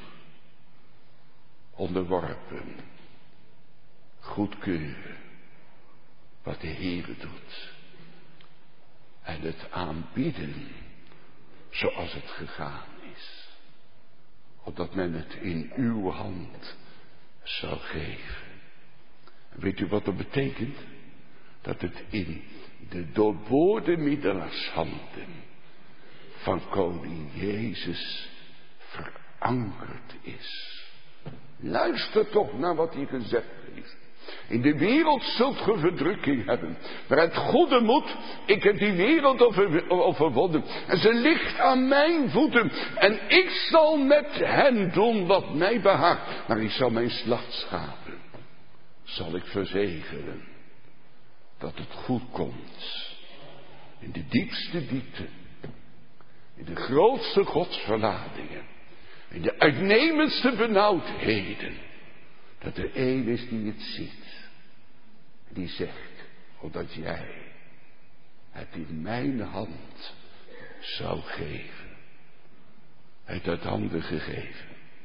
Onderworpen. Goedkeuren. Wat de Heere doet. En het aanbieden zoals het gegaan is. Opdat men het in uw hand zou geven. Weet u wat dat betekent? Dat het in de doorboorde middelaarshanden van koning Jezus verankerd is. Luister toch naar wat hij gezegd heeft. In de wereld zult ge verdrukking hebben. Maar het goede moet, ik heb die wereld over, overwonnen. En ze ligt aan mijn voeten. En ik zal met hen doen wat mij behaagt. Maar ik zal mijn slachtschapen, zal ik verzegelen. Dat het goed komt. In de diepste diepte. In de grootste godsverladingen. In de uitnemendste benauwdheden. Dat er één is die het ziet. Die zegt, omdat jij het in mijn hand zou geven. Hij heeft uit handen gegeven.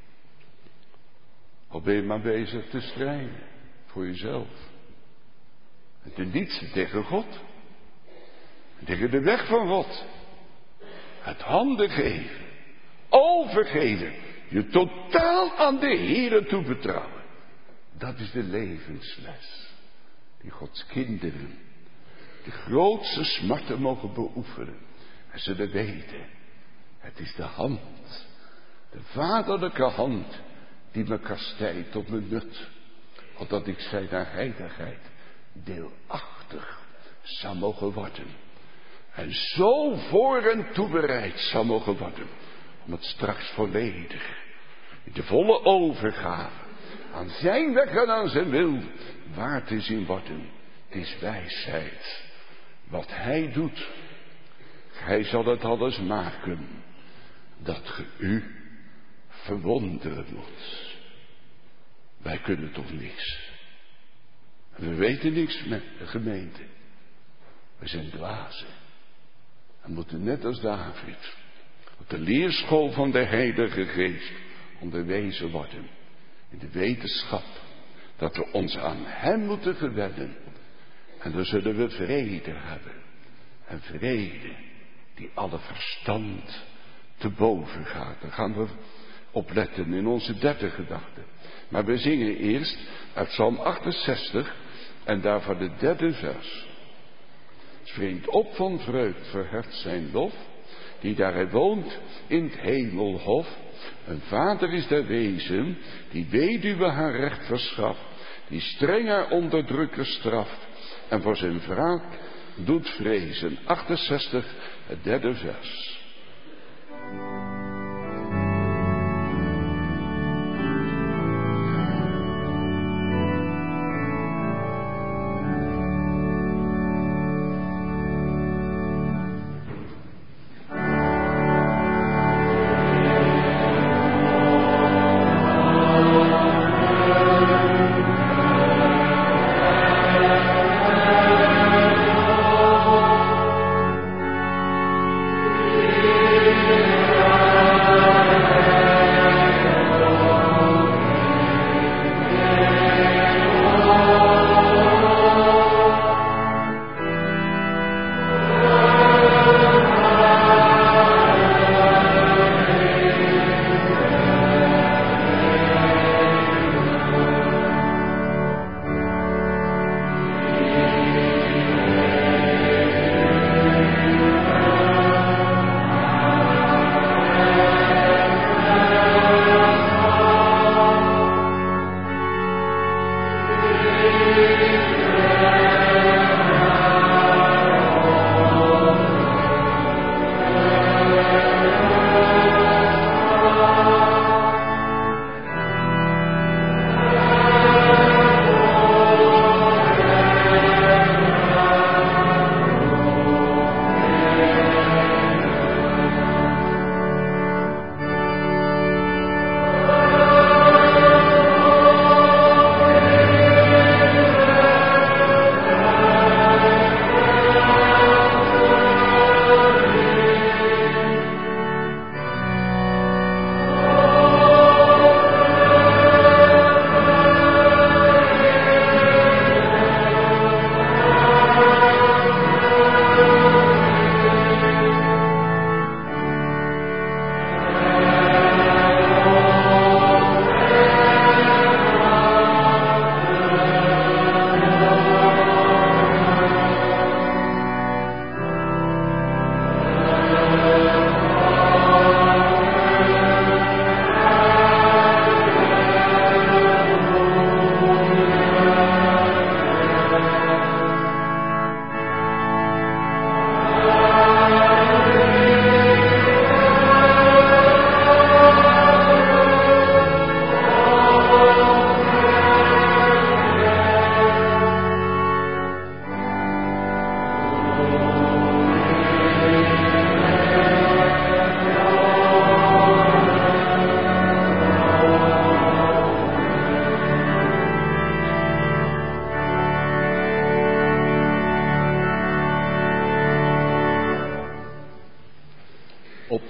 Al ben je maar bezig te strijden. Voor jezelf. En ten diepste tegen God. En tegen de weg van God. Het handen geven. Overgeven. Je totaal aan de Heere toebetrouwen. Dat is de levensles. Die Gods kinderen. De grootste smarten mogen beoefenen. En zullen weten. Het is de hand. De vaderlijke hand. Die me kastijdt tot mijn nut. Opdat ik zij naar heiligheid deelachtig zou mogen worden. En zo voor en toebereid zou mogen worden. Om het straks volledig. In de volle overgave. Aan zijn weg en aan zijn wil. Waar te zien worden. Het is wijsheid. Wat hij doet. Hij zal het alles maken. Dat ge u verwonderen moet. Wij kunnen toch niks. We weten niks met de gemeente. We zijn dwazen. We moeten net als David. Op de leerschool van de Heilige Geest onderwezen worden. In de wetenschap dat we ons aan hem moeten gewennen. En dan zullen we vrede hebben. En vrede die alle verstand te boven gaat. Daar gaan we op letten in onze derde gedachte. Maar we zingen eerst uit Psalm achtenzestig en daarvan de derde vers. Springt op van vreugd, verheft zijn lof, die daar hij woont in het hemelhof. Een vader is der wezen, die weduwe haar recht verschaft, die streng haar onderdrukker straft en voor zijn wraak doet vrezen. achtenzestig, het derde vers.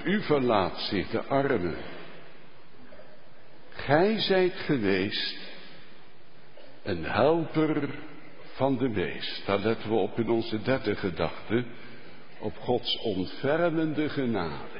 u verlaat zich de armen. Gij zijt geweest een helper van de meest. Daar letten we op in onze derde gedachte, op Gods ontfermende genade.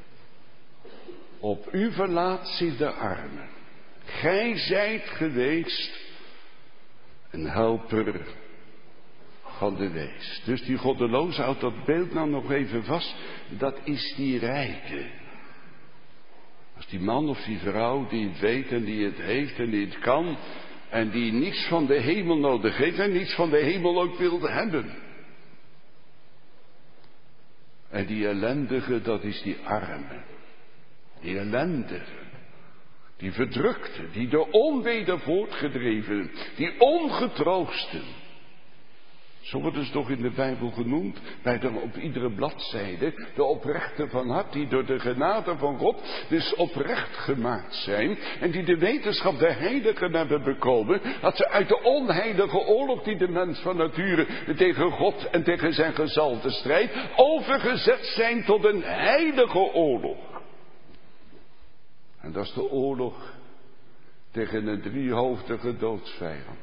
Op u verlaat zich de armen. Gij zijt geweest een helper van de wees. Dus die goddeloze, houdt dat beeld nou nog even vast, dat is die rijke. Als die man of die vrouw die het weet en die het heeft en die het kan en die niets van de hemel nodig heeft en niets van de hemel ook wilde hebben. En die ellendige, dat is die arme. Die ellendige. Die verdrukte, die door onweder voortgedreven, die ongetroosten. Zo worden ze toch in de Bijbel genoemd, bij de, op iedere bladzijde, de oprechten van hart, die door de genade van God dus oprecht gemaakt zijn, en die de wetenschap der heiligen hebben bekomen, dat ze uit de onheilige oorlog die de mens van nature tegen God en tegen zijn gezalfde strijdt, overgezet zijn tot een heilige oorlog. En dat is de oorlog tegen een driehoofdige doodsvijand.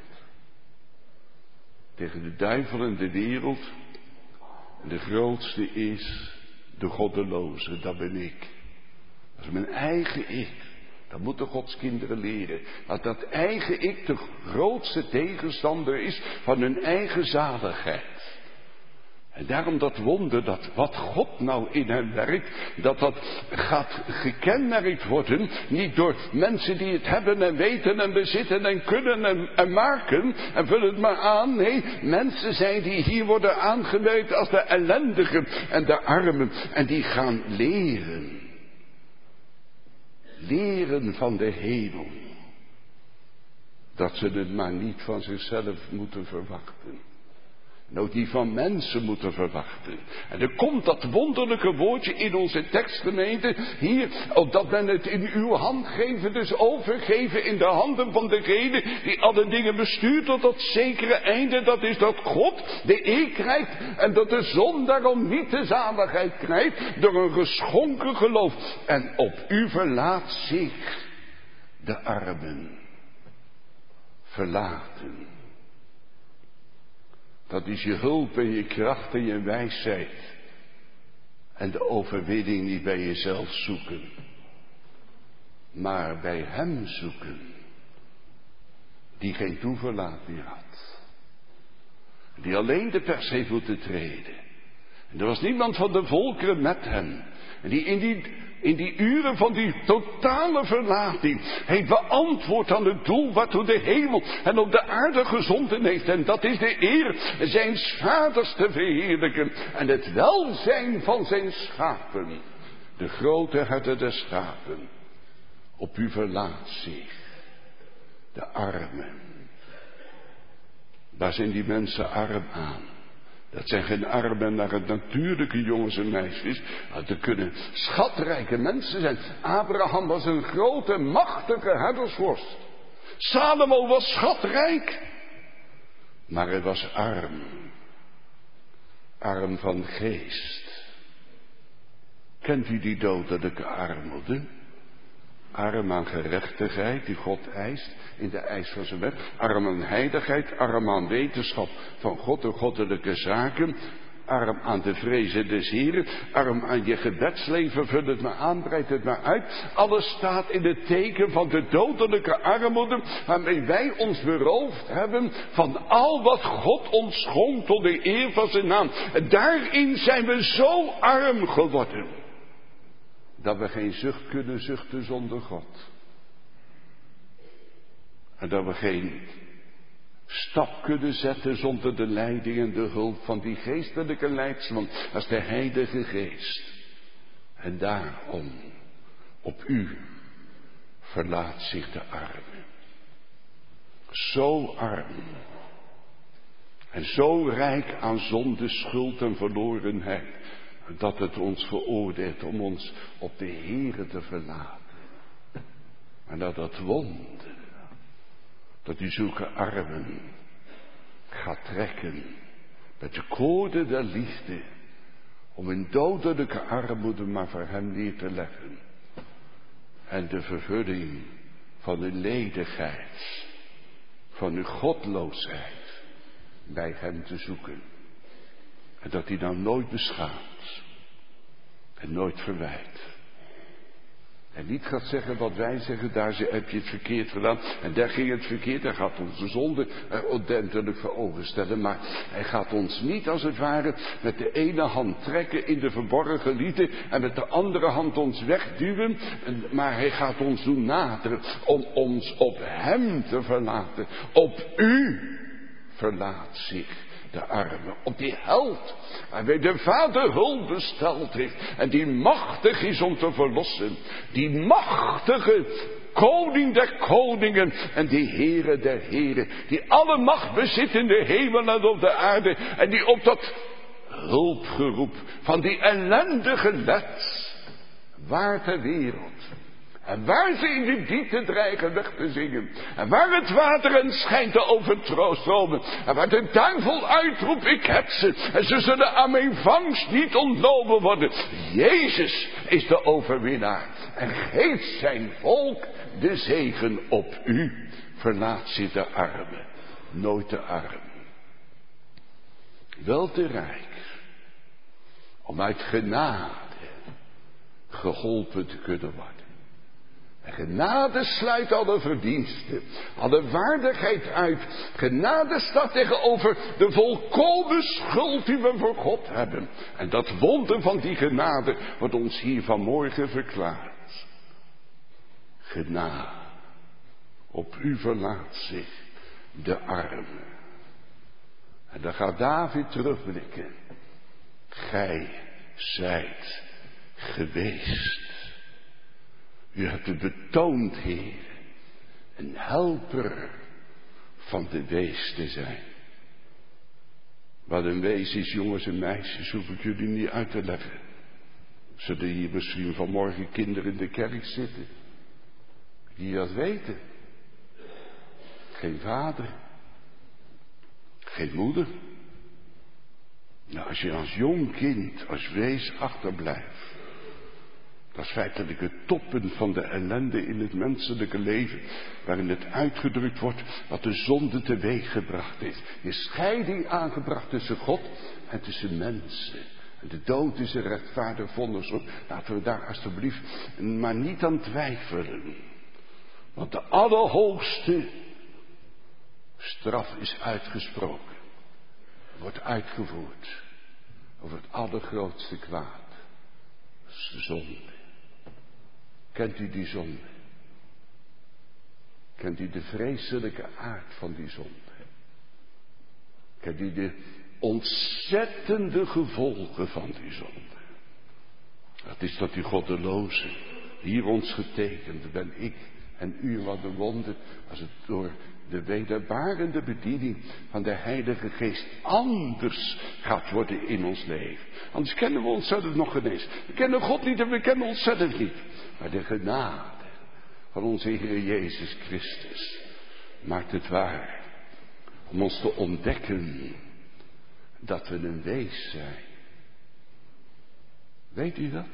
Tegen de duivel en de wereld. En de grootste is de goddeloze, dat ben ik. Dat is mijn eigen ik. Dat moeten Gods kinderen leren. Dat dat eigen ik de grootste tegenstander is van hun eigen zaligheid. En daarom dat wonder, dat wat God nou in hen werkt, dat dat gaat gekenmerkt worden, niet door mensen die het hebben en weten en bezitten en kunnen en, en maken, en vul het maar aan. Nee, mensen zijn die hier worden aangemerkt als de ellendigen en de armen, en die gaan leren. Leren van de hemel. Dat ze het maar niet van zichzelf moeten verwachten. En ook die van mensen moeten verwachten. En er komt dat wonderlijke woordje in onze tekstgemeente hier, opdat men het in uw hand geven, dus overgeven in de handen van degene die alle dingen bestuurt tot dat zekere einde. Dat is dat God de eer krijgt en dat de zon daarom niet de zaligheid krijgt door een geschonken geloof. En op u verlaat zich de armen. Verlaten. Dat is je hulp en je kracht en je wijsheid. En de overwinning niet bij jezelf zoeken. Maar bij hem zoeken. Die geen toeverlaat meer had. Die alleen de pers heeft moeten treden. En er was niemand van de volkeren met hem. En die in die, in die uren van die totale verlating heeft beantwoord aan het doel waartoe de hemel en op de aarde gezonden heeft. En dat is de eer zijn vaders te verheerlijken en het welzijn van zijn schapen. De grote herder der schapen. Op u verlaat zich de armen. Waar zijn die mensen arm aan? Dat zijn geen armen naar het natuurlijke jongens en meisjes. Dat kunnen schatrijke mensen zijn. Abraham was een grote, machtige herdersvorst. Salomo was schatrijk. Maar hij was arm. Arm van geest. Kent u die dodelijke armoede? Arm aan gerechtigheid die God eist in de eis van zijn wet. Arm aan heiligheid, arm aan wetenschap van God en goddelijke zaken. Arm aan de vrezen des Heren. Arm aan je gebedsleven, vul het maar aan, breid het maar uit. Alles staat in het teken van de dodelijke armoede waarmee wij ons beroofd hebben van al wat God ons schonk tot de eer van zijn naam. En daarin zijn we zo arm geworden. Dat we geen zucht kunnen zuchten zonder God. En dat we geen stap kunnen zetten zonder de leiding en de hulp van die geestelijke leidsman. Dat is de Heilige Geest. En daarom, op u verlaat zich de arme. Zo arm. En zo rijk aan zonde, schuld en verlorenheid. Dat het ons veroordeelt om ons op de Heere te verlaten. En dat dat wonder, dat u zulke armen gaat trekken met de koorden der liefde om in dodelijke armoede maar voor hem neer te leggen. En de vervulling van uw ledigheid, van uw godloosheid, bij hem te zoeken. En dat hij dan nooit beschaamt en nooit verwijt. En niet gaat zeggen wat wij zeggen, daar heb je het verkeerd gedaan. En daar ging het verkeerd, hij gaat onze zonde er ordentelijk voor overstellen. Maar hij gaat ons niet als het ware met de ene hand trekken in de verborgen lieden en met de andere hand ons wegduwen. Maar hij gaat ons doen naderen om ons op hem te verlaten. Op u verlaat zich de arme, op die held waarmee de Vader hulp besteld heeft en die machtig is om te verlossen. Die machtige koning der koningen en die Heere der heren, die alle macht bezit in de hemel en op de aarde en die op dat hulpgeroep van die ellendige let waar ter wereld. En waar ze in de diepte dreigen weg te zingen. En waar het water en schijnt te overstromen. En waar de duivel uitroept, ik heb ze. En ze zullen aan mijn vangst niet ontnomen worden. Jezus is de overwinnaar. En geeft zijn volk de zegen op u. Verlaat zich de armen. Nooit de arm. Wel te rijk. Om uit genade geholpen te kunnen worden. Genade sluit alle verdiensten, alle waardigheid uit. Genade staat tegenover de volkomen schuld die we voor God hebben. En dat wonder van die genade wordt ons hier vanmorgen verklaard. Genade, op u verlaat zich de arme. En dan gaat David terugblikken. Gij zijt geweest. U hebt het betoond, Heer, een helper van de wees te zijn. Wat een wees is, jongens en meisjes, hoef ik jullie niet uit te leggen. Zullen hier misschien vanmorgen kinderen in de kerk zitten, die dat weten. Geen vader, geen moeder. Nou, als je als jong kind, als wees achterblijft. Dat is feitelijk het toppen van de ellende in het menselijke leven. Waarin het uitgedrukt wordt wat de zonde teweeg gebracht heeft. Je scheiding aangebracht tussen God en tussen mensen. En de dood is een rechtvaardig vonnis. Laten we daar alstublieft maar niet aan twijfelen. Want de allerhoogste straf is uitgesproken. Wordt uitgevoerd. Over het allergrootste kwaad. Dat is de zonde. Kent u die zonde? Kent u de vreselijke aard van die zonde? Kent u de ontzettende gevolgen van die zonde? Dat is dat die goddeloze, hier ons getekend ben ik en u wat de wonder, als het door de wederbarende bediening van de Heilige Geest anders gaat worden in ons leven. Anders kennen we onszelf nog geen eens. We kennen God niet en we kennen onszelf niet. Maar de genade van onze Heer Jezus Christus maakt het waar om ons te ontdekken dat we een wees zijn. Weet u dat?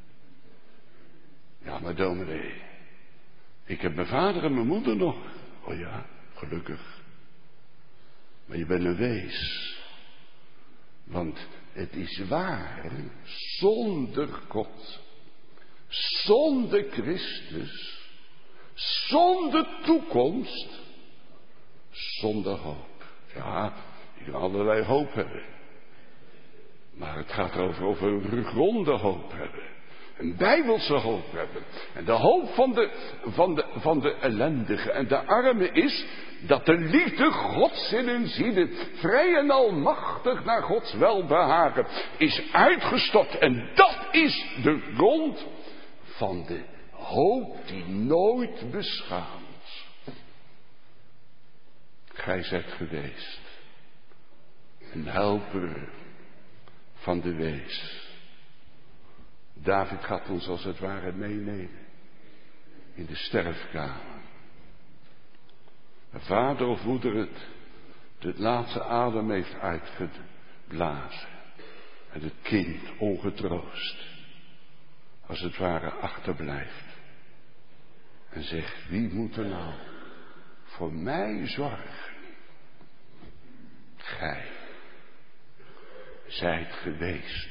Ja, maar dominee, ik heb mijn vader en mijn moeder nog. Oh ja, gelukkig. Maar je bent een wees. Want het is waar, zonder God, zonder Christus, zonder toekomst, zonder hoop. Ja, je kan allerlei hoop hebben. Maar het gaat erover of we een gronde hoop hebben. Een bijbelse hoop hebben. En de hoop van de, van de, van de ellendige en de arme is dat de liefde Gods in hun zielen, vrij en almachtig naar Gods welbehagen, is uitgestort. En dat is de grond van de hoop die nooit beschaamt. Gij zijt geweest een helper van de wees. David gaat ons als het ware meenemen in de sterfkamer. Een vader of moeder het, het laatste adem heeft uitgeblazen. En het kind ongetroost, als het ware achterblijft. En zegt, wie moet er nou voor mij zorgen? Gij zijt geweest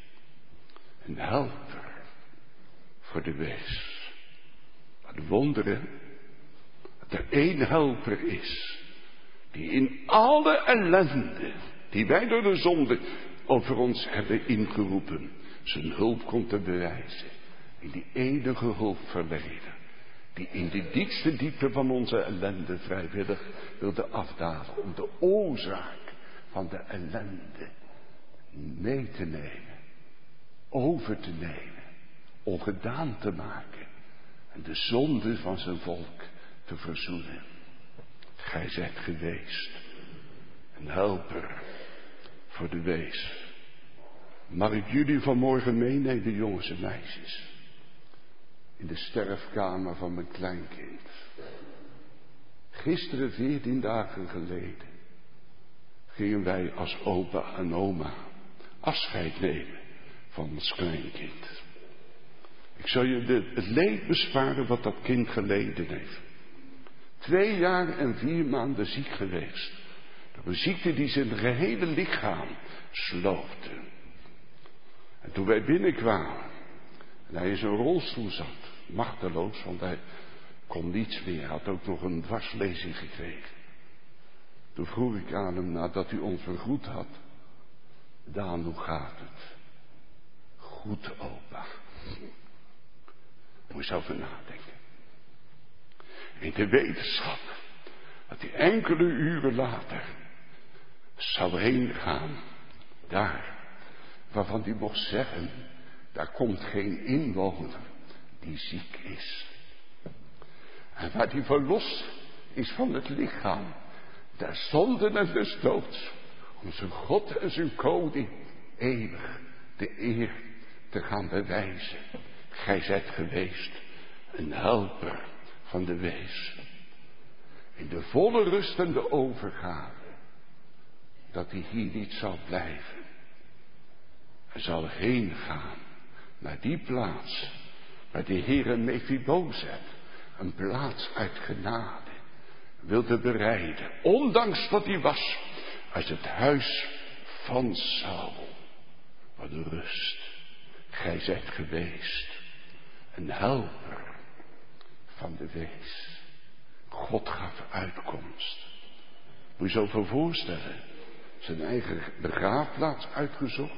een helper voor de wees. Wat wonderen, dat er één helper is, die in alle ellende, die wij door de zonde over ons hebben ingeroepen, zijn hulp komt te bewijzen. In die enige hulpverlener, die in de diepste diepte van onze ellende vrijwillig wilde afdalen, om de oorzaak van de ellende mee te nemen, over te nemen, ongedaan te maken en de zonde van zijn volk te verzoenen. Gij zijt geweest een helper voor de wees. Mag ik jullie vanmorgen meenemen, jongens en meisjes, in de sterfkamer van mijn kleinkind. Gisteren, veertien dagen geleden, gingen wij als opa en oma afscheid nemen van ons kleinkind. Ik zal je de, het leed besparen wat dat kind geleden heeft. Twee jaar en vier maanden ziek geweest. Door een ziekte die zijn gehele lichaam sloopte. En toen wij binnenkwamen en hij in zijn rolstoel zat, machteloos, want hij kon niets meer, had ook nog een dwarslezing gekregen. Toen vroeg ik aan hem, nadat hij ons vergroet had, Daan, hoe gaat het? Goed, opa. Moet je eens over nadenken. In de wetenschap dat hij enkele uren later zou heen gaan, daar, waarvan hij mocht zeggen, daar komt geen inwoner die ziek is. En waar hij verlost is van het lichaam, der zonden en des doods, om zijn God en zijn koning eeuwig de eer te gaan bewijzen. Gij zijt geweest een helper van de wees. In de volle rust en de overgave, dat hij hier niet zal blijven. Hij zal heen gaan naar die plaats waar de Heere Mephibozet een plaats uit genade wilde bereiden, ondanks dat hij was uit het huis van Saul. Wat een rust. Gij zijt geweest een helper van de wees. God gaf uitkomst. Moet je je zo voorstellen. Zijn eigen begraafplaats uitgezocht.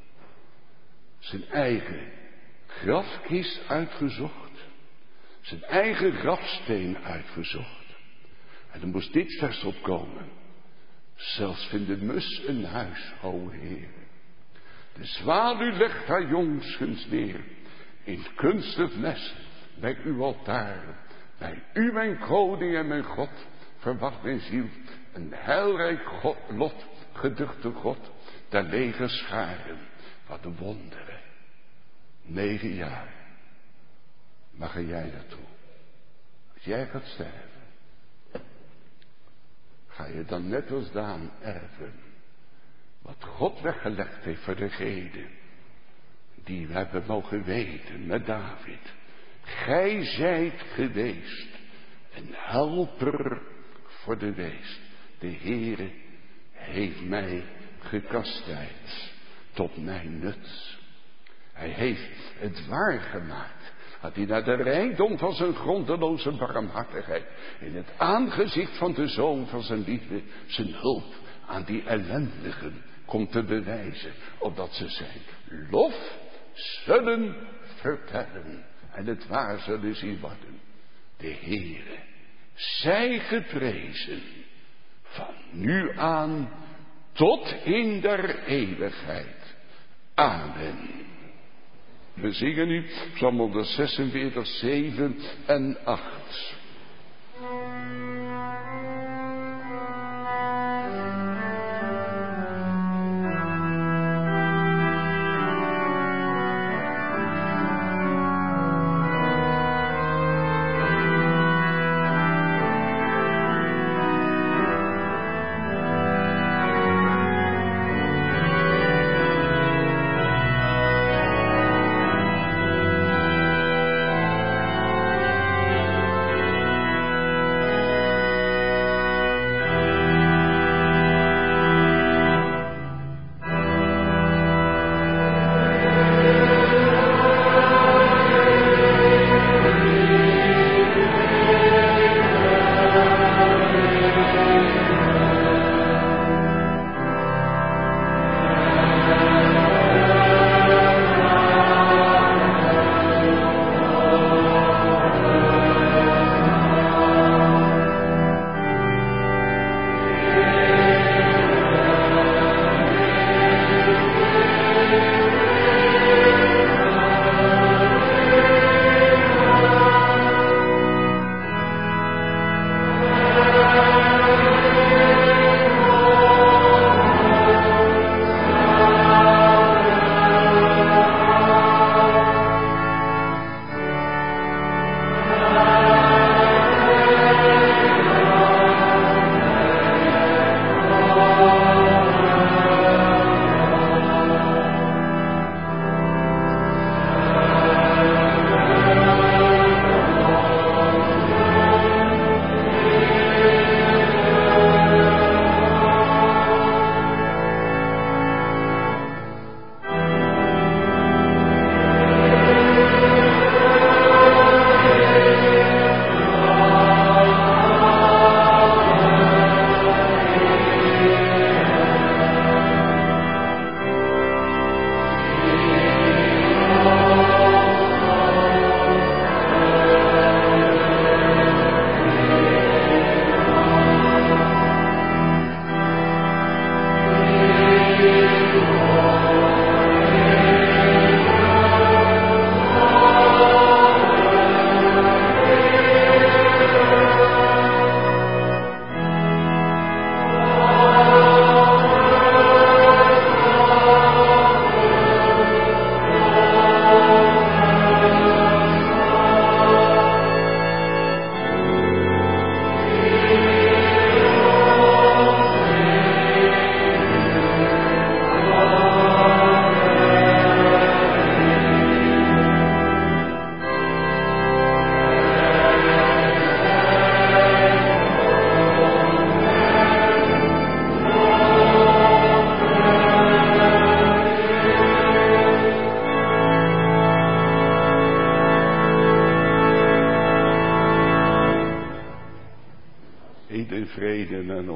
Zijn eigen grafkist uitgezocht. Zijn eigen grafsteen uitgezocht. En er moest dit vers opkomen. Zelfs vindt de mus een huis, o Heer. De zwaluw legt haar jongskens neer. In kunstig nest bij uw altaar. Bij u mijn koning en mijn God. Verwacht mijn ziel een heilrijk God, lot, geduchte God. Der lege scharen. Wat de wonderen. Negen jaar. Maar ga jij naartoe? Als jij gaat sterven. Ga je dan net als Daan erven. Wat God weggelegd heeft voor degene die we hebben mogen weten met David. Gij zijt geweest een helper voor de wees. De Heere heeft mij gekastijd tot mijn nut. Hij heeft het waargemaakt. Dat hij naar de rijkdom van zijn grondeloze barmhartigheid in het aangezicht van de Zoon van zijn liefde zijn hulp aan die ellendigen komt te bewijzen, opdat ze zijn lof zullen vertellen en het waar zullen zien worden. De Heere zij geprezen van nu aan tot in der eeuwigheid. Amen. We zingen nu Psalm honderdzesenveertig, zeven en acht.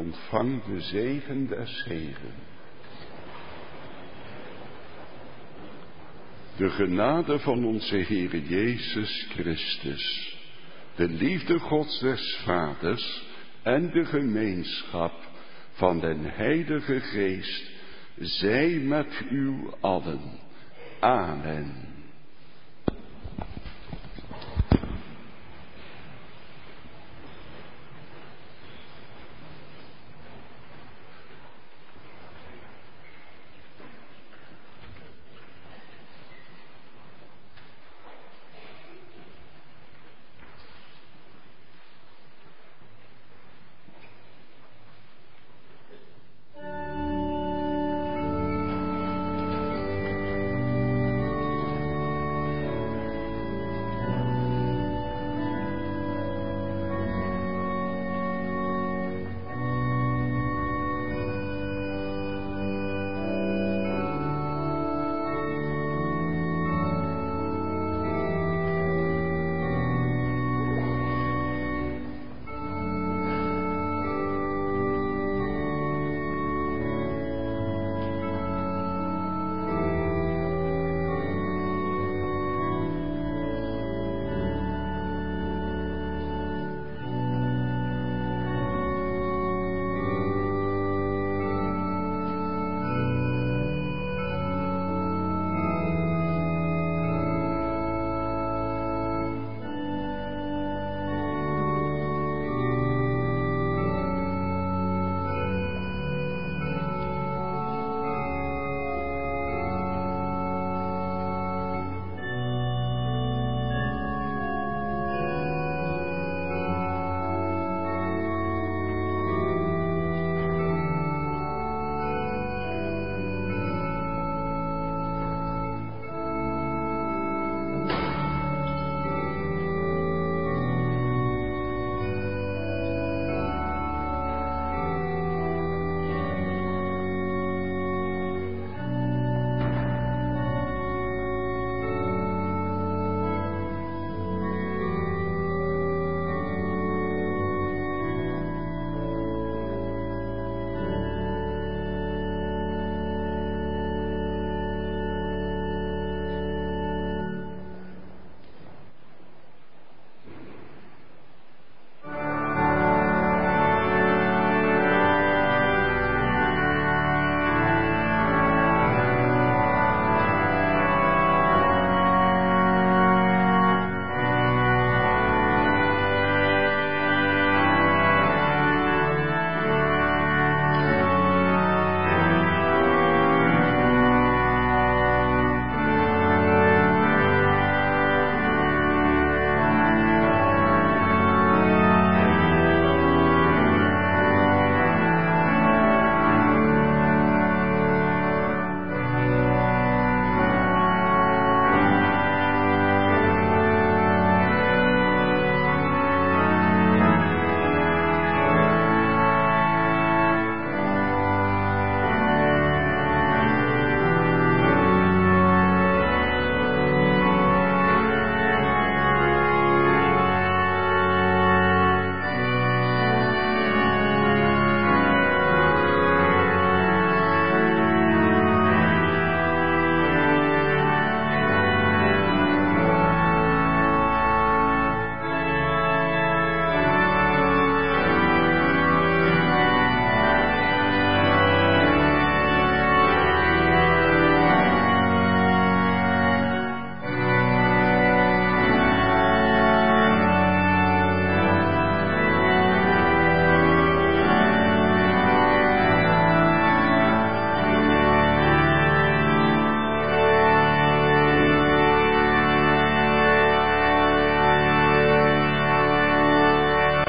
ontvang de zegen des Heeren. De genade van onze Heere Jezus Christus, de liefde Gods des Vaders en de gemeenschap van den Heilige Geest, zij met u allen. Amen.